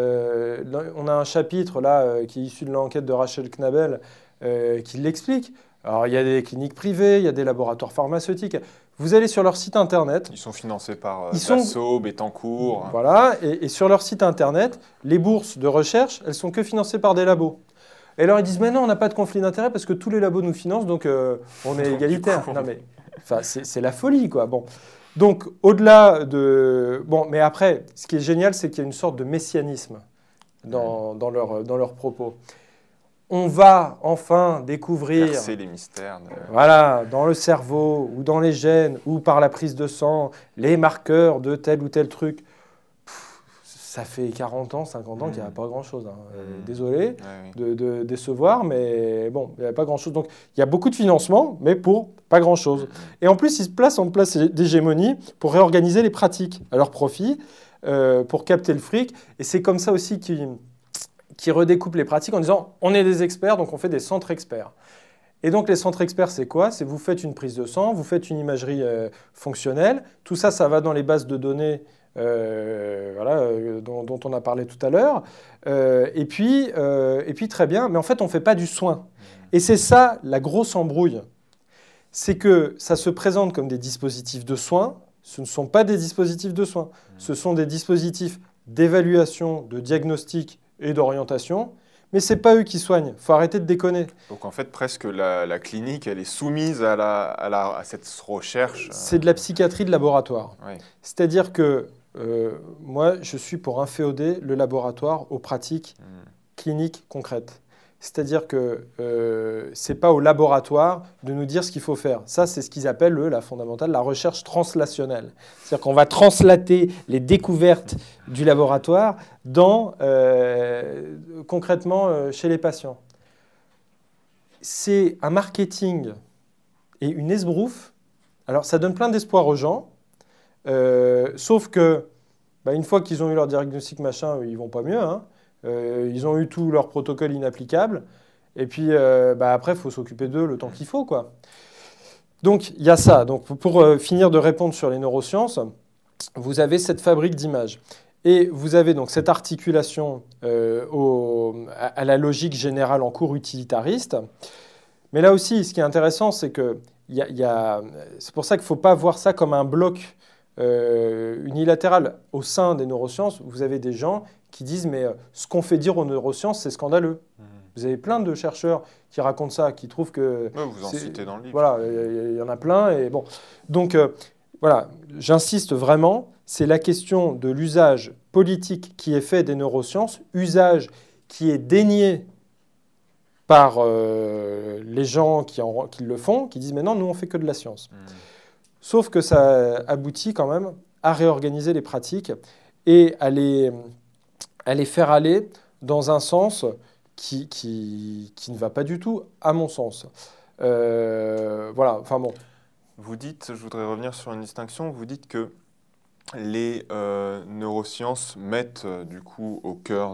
On a un chapitre là qui est issu de l'enquête de Rachel Knabel qui l'explique. Alors il y a des cliniques privées, il y a des laboratoires pharmaceutiques. Vous allez sur leur site internet. Ils sont financés par Dassault, Bettencourt. Voilà, et sur leur site internet, les bourses de recherche, elles sont que financées par des labos. Et alors ils disent mais non, on n'a pas de conflit d'intérêt parce que tous les labos nous financent, donc on est égalitaire. Non mais, c'est la folie quoi. Bon. Donc, au-delà de... Bon, mais après, ce qui est génial, c'est qu'il y a une sorte de messianisme dans leurs propos. On va enfin découvrir... Percer les mystères. Voilà, dans le cerveau, ou dans les gènes, ou par la prise de sang, les marqueurs de tel ou tel truc. Ça fait 40 ans, 50 ans qu'il n'y a pas grand-chose. Désolé de décevoir, mais bon, il n'y a pas grand-chose. Donc, il y a beaucoup de financement, mais pour pas grand-chose. Et en plus, ils se placent en place d'hégémonie pour réorganiser les pratiques à leur profit, pour capter le fric. Et c'est comme ça aussi qu'ils redécoupent les pratiques en disant « on est des experts, donc on fait des centres experts ». Et donc, les centres experts, c'est quoi? C'est vous faites une prise de sang, vous faites une imagerie fonctionnelle. Tout ça, ça va dans les bases de données dont on a parlé tout à l'heure. Et puis, très bien, mais en fait, on ne fait pas du soin. Et c'est ça, la grosse embrouille. C'est que ça se présente comme des dispositifs de soins. Ce ne sont pas des dispositifs de soins. Ce sont des dispositifs d'évaluation, de diagnostic et d'orientation. Mais ce n'est pas eux qui soignent. Il faut arrêter de déconner. Donc en fait, presque la clinique, elle est soumise à cette recherche. C'est de la psychiatrie de laboratoire. Oui. C'est-à-dire que moi, je suis pour inféoder le laboratoire aux pratiques cliniques concrètes. C'est-à-dire que ce n'est pas au laboratoire de nous dire ce qu'il faut faire. Ça, c'est ce qu'ils appellent, eux, la fondamentale, la recherche translationnelle. C'est-à-dire qu'on va translater les découvertes du laboratoire concrètement chez les patients. C'est un marketing et une esbrouffe. Alors, ça donne plein d'espoir aux gens, sauf que, une fois qu'ils ont eu leur diagnostic machin, ils ne vont pas mieux, hein. Ils ont eu tout leur protocole inapplicable. Et puis, après, il faut s'occuper d'eux le temps qu'il faut, quoi. Donc, il y a ça. Donc, pour finir de répondre sur les neurosciences, vous avez cette fabrique d'images. Et vous avez donc cette articulation à la logique générale en cours utilitariste. Mais là aussi, ce qui est intéressant, c'est que c'est pour ça qu'il ne faut pas voir ça comme un bloc unilatéral. Au sein des neurosciences, vous avez des gens qui disent mais ce qu'on fait dire aux neurosciences, c'est scandaleux. Vous avez plein de chercheurs qui racontent ça, qui trouvent que... Vous en citez dans le livre. Voilà, il y en a plein. Et bon. Donc, voilà, j'insiste vraiment, c'est la question de l'usage politique qui est fait des neurosciences, usage qui est dénié par les gens qui le font, qui disent mais non, nous on fait que de la science. Sauf que ça aboutit quand même à réorganiser les pratiques et à les faire aller dans un sens qui ne va pas du tout, à mon sens. Voilà, enfin bon. Vous dites, je voudrais revenir sur une distinction, vous dites que les neurosciences mettent du coup au cœur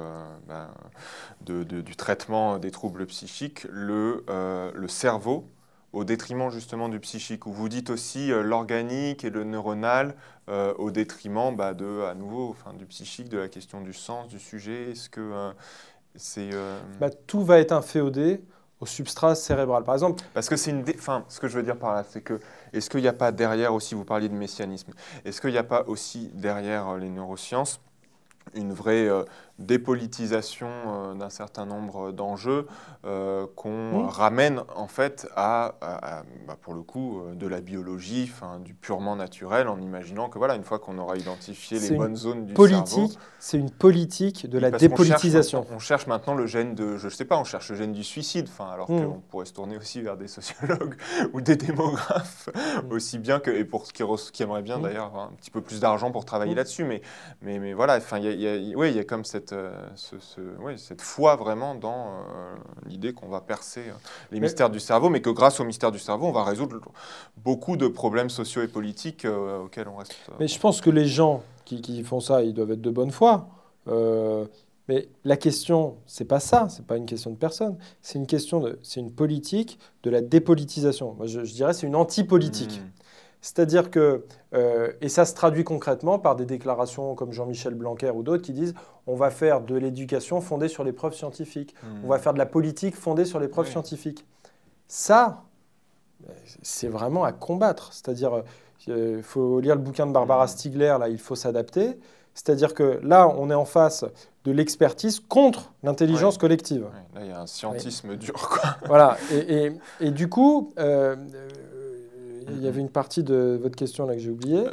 du traitement des troubles psychiques le cerveau au détriment justement du psychique, où vous dites aussi l'organique et le neuronal au détriment du psychique, de la question du sens, du sujet. Est-ce que c'est... Tout va être inféodé au substrat cérébral. Par exemple... Parce que c'est ce que je veux dire par là, c'est que est-ce qu'il n'y a pas derrière aussi, vous parliez de messianisme, est-ce qu'il n'y a pas aussi derrière les neurosciences une vraie dépolitisation d'un certain nombre d'enjeux qu'on ramène en fait pour le coup, de la biologie, du purement naturel, en imaginant que voilà, une fois qu'on aura identifié les bonnes zones du cerveau... C'est une politique de la dépolitisation. On cherche maintenant le gène de... Je ne sais pas, on cherche le gène du suicide, alors qu'on pourrait se tourner aussi vers des sociologues ou des démographes, aussi bien que... Et pour qui aimeraient bien d'ailleurs avoir un petit peu plus d'argent pour travailler là-dessus. Mais voilà, il y a comme cette foi vraiment dans l'idée qu'on va percer les mystères du cerveau, mais que grâce aux mystères du cerveau, on va résoudre beaucoup de problèmes sociaux et politiques auxquels on reste... Mais je pense que les gens qui font ça, ils doivent être de bonne foi. Mais la question, c'est pas ça, c'est pas une question de personne, c'est une politique de la dépolitisation. Moi, je dirais c'est une anti-politique. C'est-à-dire que, et ça se traduit concrètement par des déclarations comme Jean-Michel Blanquer ou d'autres qui disent on va faire de l'éducation fondée sur les preuves scientifiques, on va faire de la politique fondée sur les preuves scientifiques. Ça, c'est vraiment à combattre. C'est-à-dire, il faut lire le bouquin de Barbara Stiegler, là, il faut s'adapter. C'est-à-dire que là, on est en face de l'expertise contre l'intelligence collective. Là, il y a un scientisme dur, quoi. Voilà. Et du coup... il y avait une partie de votre question là que j'ai oubliée.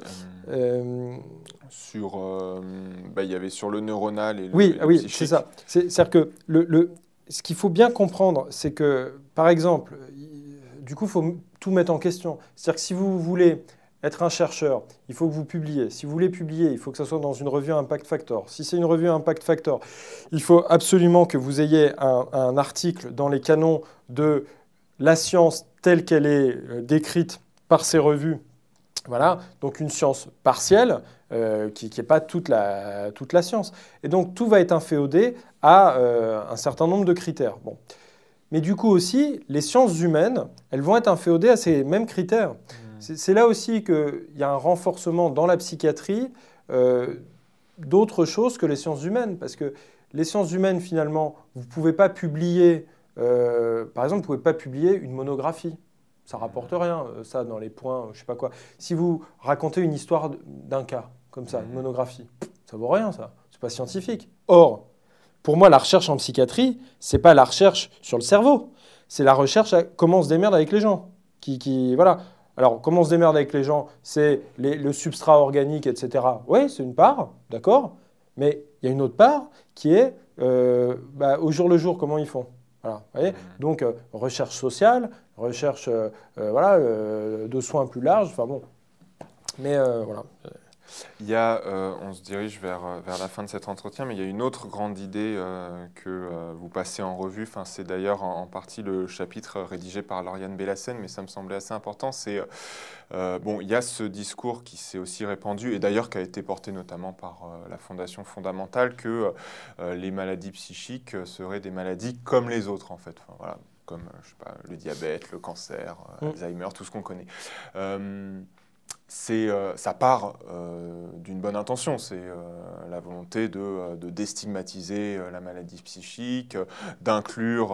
Il y avait sur le neuronal et le oui, c'est ça. C'est-à-dire que ce qu'il faut bien comprendre, c'est que, par exemple, du coup, il faut tout mettre en question. C'est-à-dire que si vous voulez être un chercheur, il faut que vous publiez. Si vous voulez publier, il faut que ça soit dans une revue Impact Factor. Si c'est une revue Impact Factor, il faut absolument que vous ayez un article dans les canons de la science telle qu'elle est décrite par ces revues. Voilà, donc une science partielle qui n'est pas toute la science. Et donc tout va être inféodé à un certain nombre de critères. Bon. Mais du coup aussi, les sciences humaines, elles vont être inféodées à ces mêmes critères. C'est là aussi qu'il y a un renforcement dans la psychiatrie d'autres choses que les sciences humaines. Parce que les sciences humaines, finalement, vous ne pouvez pas publier, par exemple, vous ne pouvez pas publier une monographie. Ça ne rapporte rien, ça, dans les points, je ne sais pas quoi. Si vous racontez une histoire d'un cas, comme ça, une monographie, ça ne vaut rien, ça. Ce n'est pas scientifique. Or, pour moi, la recherche en psychiatrie, ce n'est pas la recherche sur le cerveau. C'est la recherche à comment on se démerde avec les gens. Voilà. Alors, comment on se démerde avec les gens? C'est le substrat organique, etc. Oui, c'est une part, d'accord. Mais il y a une autre part qui est au jour le jour, comment ils font. Voilà, vous voyez. Donc, recherche sociale, recherche de soins plus larges. Enfin bon, mais voilà. Il y a, on se dirige vers la fin de cet entretien, mais il y a une autre grande idée que vous passez en revue. Enfin, c'est d'ailleurs en partie le chapitre rédigé par Lauriane Bellassène, mais ça me semblait assez important. C'est bon, il y a ce discours qui s'est aussi répandu et d'ailleurs qui a été porté notamment par la Fondation Fondamentale que les maladies psychiques seraient des maladies comme les autres en fait. Enfin, voilà, comme je sais pas, le diabète, le cancer, Alzheimer, tout ce qu'on connaît. Ça part d'une bonne intention, c'est la volonté de déstigmatiser la maladie psychique, d'inclure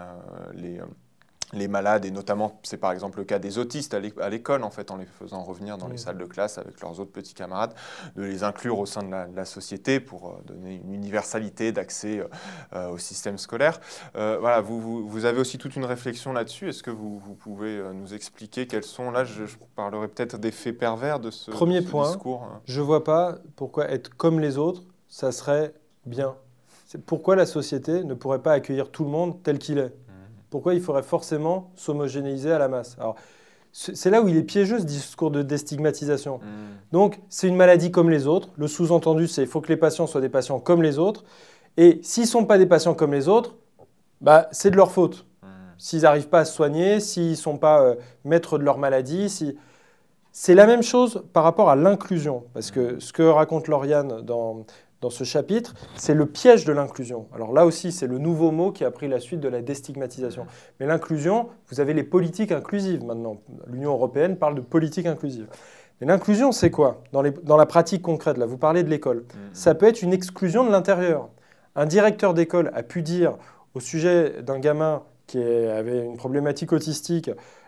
les malades, et notamment, c'est par exemple le cas des autistes à l'école, en fait, en les faisant revenir dans les salles de classe avec leurs autres petits camarades, de les inclure au sein de la société pour donner une universalité d'accès au système scolaire. Voilà, vous avez aussi toute une réflexion là-dessus. Est-ce que vous pouvez nous expliquer quels sont, là, je parlerai peut-être des faits pervers de ce Premier point, discours. Je ne vois pas pourquoi être comme les autres, ça serait bien. Pourquoi la société ne pourrait pas accueillir tout le monde tel qu'il est? Pourquoi il faudrait forcément s'homogénéiser à la masse? Alors, c'est là où il est piégeux, ce discours de déstigmatisation. Donc, c'est une maladie comme les autres. Le sous-entendu, c'est qu'il faut que les patients soient des patients comme les autres. Et s'ils ne sont pas des patients comme les autres, bah, c'est de leur faute. S'ils n'arrivent pas à se soigner, s'ils ne sont pas maîtres de leur maladie. C'est la même chose par rapport à l'inclusion. Parce que ce que raconte Lauriane dans ce chapitre, c'est le piège de l'inclusion. Alors là aussi, c'est le nouveau mot qui a pris la suite de la déstigmatisation. Mais l'inclusion, vous avez les politiques inclusives maintenant. L'Union européenne parle de politique inclusive. Mais l'inclusion, c'est quoi dans la pratique concrète? Là, vous parlez de l'école. Ça peut être une exclusion de l'intérieur. Un directeur d'école a pu dire au sujet d'un gamin qui avait une problématique autistique,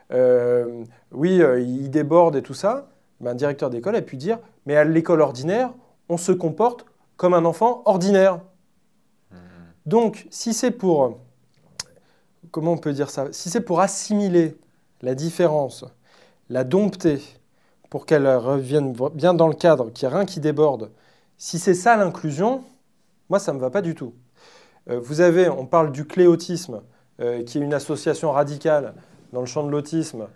il déborde et tout ça, ben, un directeur d'école a pu dire, mais à l'école ordinaire, on se comporte comme un enfant ordinaire. Donc, si c'est pour, comment on peut dire ça? Si c'est pour assimiler la différence, la dompter, pour qu'elle revienne bien dans le cadre, qu'il n'y ait rien qui déborde, si c'est ça l'inclusion, moi, ça ne me va pas du tout. On parle du Cléautisme, qui est une association radicale dans le champ de l'autisme,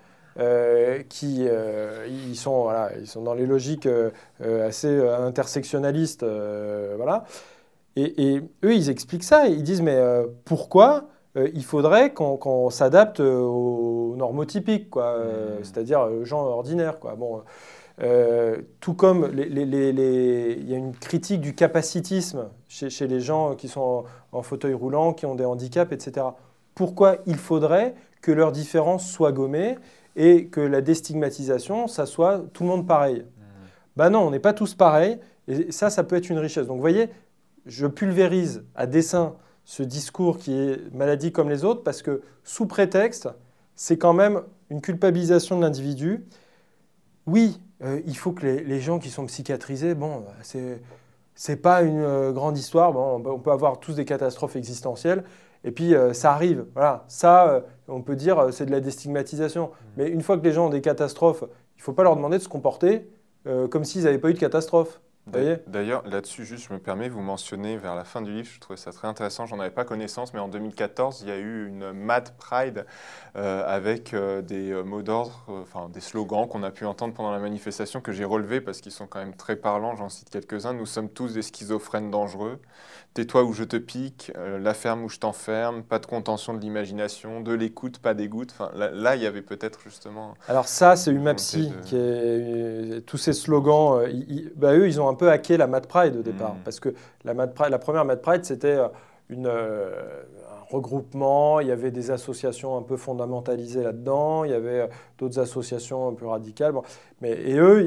ils sont dans les logiques assez intersectionnalistes. Voilà. Et eux, ils expliquent ça. Ils disent, mais pourquoi il faudrait qu'on s'adapte aux normotypiques, quoi, c'est-à-dire aux gens ordinaires, quoi. Bon, tout comme il y a une critique du capacitisme chez les gens qui sont en fauteuil roulant, qui ont des handicaps, etc. Pourquoi il faudrait que leurs différences soient gommées et que la déstigmatisation, ça soit tout le monde pareil? Ben non, on n'est pas tous pareils, et ça peut être une richesse. Donc vous voyez, je pulvérise à dessein ce discours qui est maladie comme les autres, parce que sous prétexte, c'est quand même une culpabilisation de l'individu. Oui, il faut que les gens qui sont psychiatrisés, bon, c'est pas une grande histoire, bon, on peut avoir tous des catastrophes existentielles, et puis ça arrive. Voilà. Ça, on peut dire c'est de la déstigmatisation. Mais une fois que les gens ont des catastrophes, il ne faut pas leur demander de se comporter comme s'ils n'avaient pas eu de catastrophe. D'ailleurs, là-dessus, juste, je me permets, vous mentionnez vers la fin du livre, je trouvais ça très intéressant, j'en avais pas connaissance, mais en 2014, il y a eu une Mad Pride avec des mots d'ordre, des slogans qu'on a pu entendre pendant la manifestation que j'ai relevés parce qu'ils sont quand même très parlants, j'en cite quelques-uns. Nous sommes tous des schizophrènes dangereux. Tais-toi ou je te pique, la ferme ou je t'enferme, pas de contention de l'imagination, de l'écoute, pas d'écoute. Enfin, là, il y avait peut-être justement... Alors ça, c'est UMAPSI, tous ces slogans, eux, ils ont un peu hacké la Mad Pride au départ, parce que la première Mad Pride, c'était un regroupement, il y avait des associations un peu fondamentalisées là-dedans, il y avait d'autres associations un peu radicales. Bon. Et eux,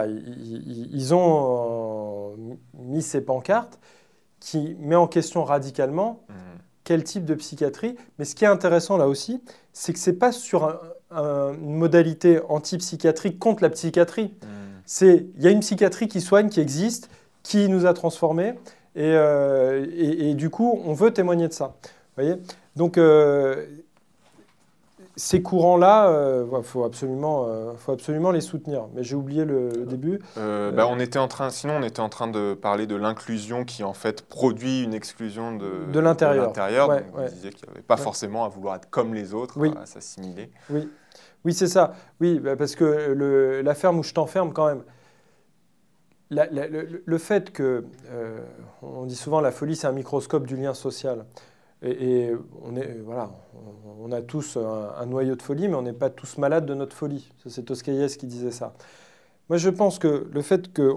ils ont mis ces pancartes qui met en question radicalement quel type de psychiatrie. Mais ce qui est intéressant là aussi, c'est que ce n'est pas sur une modalité anti-psychiatrique contre la psychiatrie. Il y a une psychiatrie qui soigne, qui existe, qui nous a transformés. Et du coup, on veut témoigner de ça. Vous voyez? Donc, ces courants-là, faut absolument les soutenir. Mais j'ai oublié le début. On était en train de parler de l'inclusion qui en fait produit une exclusion de l'intérieur. Donc vous disiez qu'il n'y avait pas forcément à vouloir être comme les autres, à s'assimiler. Oui, c'est ça. Oui, parce que la ferme où je t'enferme quand même. Le fait que, on dit souvent la folie, c'est un microscope du lien social. Et on a tous un noyau de folie, mais on n'est pas tous malades de notre folie. C'est Toscaïès qui disait ça. Moi, je pense que le fait que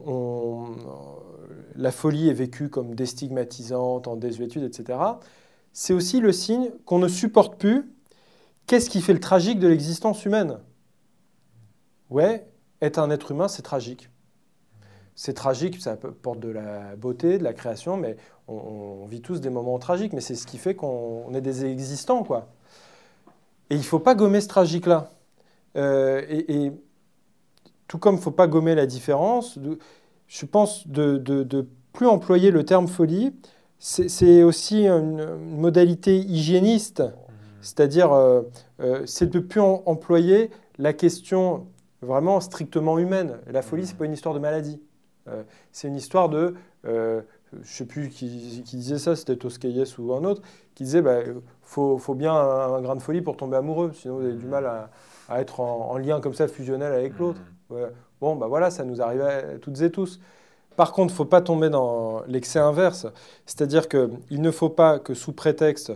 la folie est vécue comme déstigmatisante, en désuétude, etc., c'est aussi le signe qu'on ne supporte plus qu'est-ce qui fait le tragique de l'existence humaine. Ouais, être un être humain, c'est tragique. C'est tragique, ça porte de la beauté, de la création, mais on vit tous des moments tragiques, mais c'est ce qui fait qu'on est des existants, quoi. Et il ne faut pas gommer ce tragique-là. Et tout comme il ne faut pas gommer la différence, je pense de plus employer le terme folie, c'est aussi une modalité hygiéniste, c'est-à-dire c'est de ne plus employer la question vraiment strictement humaine. La folie, ce n'est pas une histoire de maladie. C'est une histoire de, je ne sais plus qui disait ça, c'était Toscaïès ou un autre, qui disait faut bien un grain de folie pour tomber amoureux, sinon vous avez du mal à être en lien comme ça fusionnel avec l'autre. Ouais. Bon, voilà, ça nous arrive à toutes et tous. Par contre, il ne faut pas tomber dans l'excès inverse, c'est-à-dire qu'il ne faut pas que sous prétexte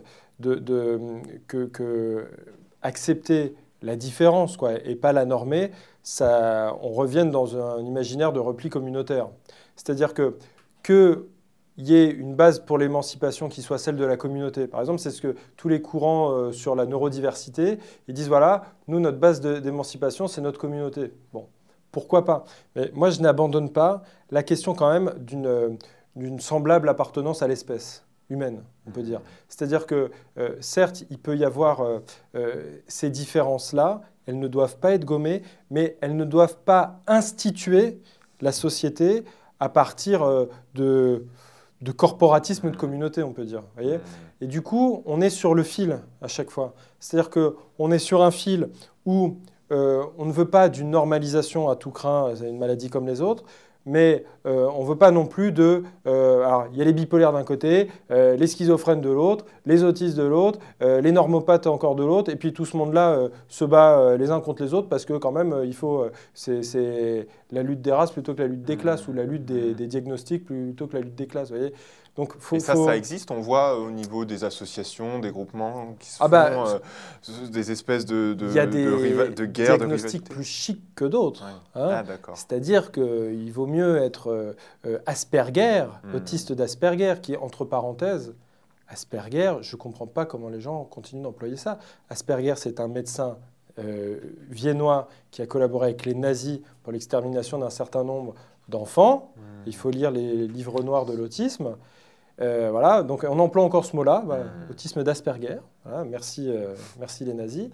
que accepter la différence et pas la normer, on revienne dans un imaginaire de repli communautaire. C'est-à-dire qu'il y ait une base pour l'émancipation qui soit celle de la communauté. Par exemple, c'est ce que tous les courants sur la neurodiversité, ils disent, voilà, nous, notre base d'émancipation, c'est notre communauté. Bon, pourquoi pas? Mais moi, je n'abandonne pas la question quand même d'une semblable appartenance à l'espèce humaine, on peut dire. C'est-à-dire que, certes, il peut y avoir ces différences-là, elles ne doivent pas être gommées, mais elles ne doivent pas instituer la société à partir de corporatisme de communauté, on peut dire. Voyez. Et du coup, on est sur le fil à chaque fois. C'est-à-dire qu'on est sur un fil où on ne veut pas d'une normalisation à tout crin, c'est une maladie comme les autres, mais on ne veut pas non plus alors, il y a les bipolaires d'un côté, les schizophrènes de l'autre, les autistes de l'autre, les normopathes encore de l'autre, et puis tout ce monde-là se bat les uns contre les autres parce que quand même, c'est la lutte des races plutôt que la lutte des classes, ou la lutte des diagnostics plutôt que la lutte des classes. Vous voyez. Donc, ça existe, on voit au niveau des associations, des groupements qui se font des espèces de guerres, de diagnostics plus chics que d'autres. Ouais. Hein. C'est-à-dire qu'il vaut mieux être Asperger, autiste d'Asperger, qui est entre parenthèses, Asperger, je ne comprends pas comment les gens continuent d'employer ça. Asperger, c'est un médecin viennois qui a collaboré avec les nazis pour l'extermination d'un certain nombre d'enfants. Il faut lire les livres noirs de l'autisme. Voilà, donc on emploie encore ce mot-là, autisme d'Asperger. Voilà, merci les nazis.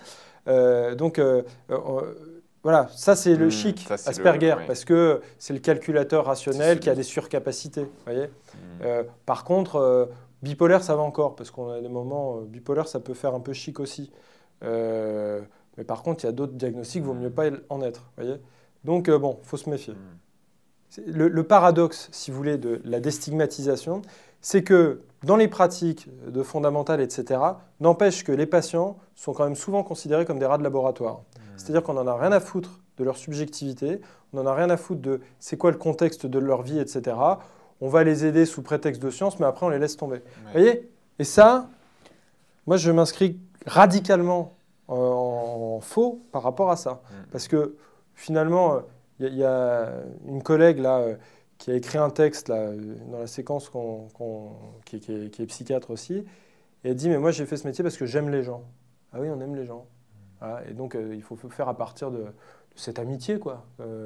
Voilà, ça c'est le chic Asperger, parce que c'est le calculateur rationnel qui a des surcapacités. Voyez. Par contre, bipolaire, ça va encore, parce qu'on a des moments bipolaire, ça peut faire un peu chic aussi. Mais par contre, il y a d'autres diagnostics, il vaut mieux pas en être. Voyez. Donc bon, il faut se méfier. Le paradoxe, si vous voulez, de la déstigmatisation, c'est que dans les pratiques de fondamentales, etc., n'empêche que les patients sont quand même souvent considérés comme des rats de laboratoire. C'est-à-dire qu'on n'en a rien à foutre de leur subjectivité, on n'en a rien à foutre de c'est quoi le contexte de leur vie, etc. On va les aider sous prétexte de science, mais après on les laisse tomber. Vous voyez. Et ça, moi je m'inscris radicalement en faux par rapport à ça. Parce que finalement, il y a une collègue là qui a écrit un texte là, dans la séquence qui est psychiatre aussi, et elle dit « Mais moi, j'ai fait ce métier parce que j'aime les gens. » Ah oui, on aime les gens. Voilà, et donc, il faut faire à partir de cette amitié, quoi,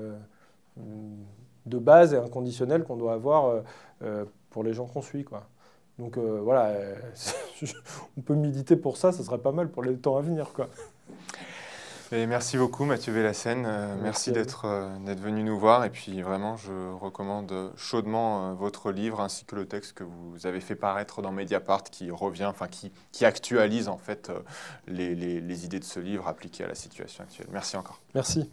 de base et inconditionnelle qu'on doit avoir pour les gens qu'on suit, quoi. Donc, voilà, on peut militer pour ça, ça serait pas mal pour les temps à venir, quoi. Et merci beaucoup Mathieu Vélassène, merci d'être venu nous voir et puis vraiment je recommande chaudement votre livre ainsi que le texte que vous avez fait paraître dans Mediapart qui revient, enfin qui actualise en fait les idées de ce livre appliquées à la situation actuelle. Merci encore. Merci.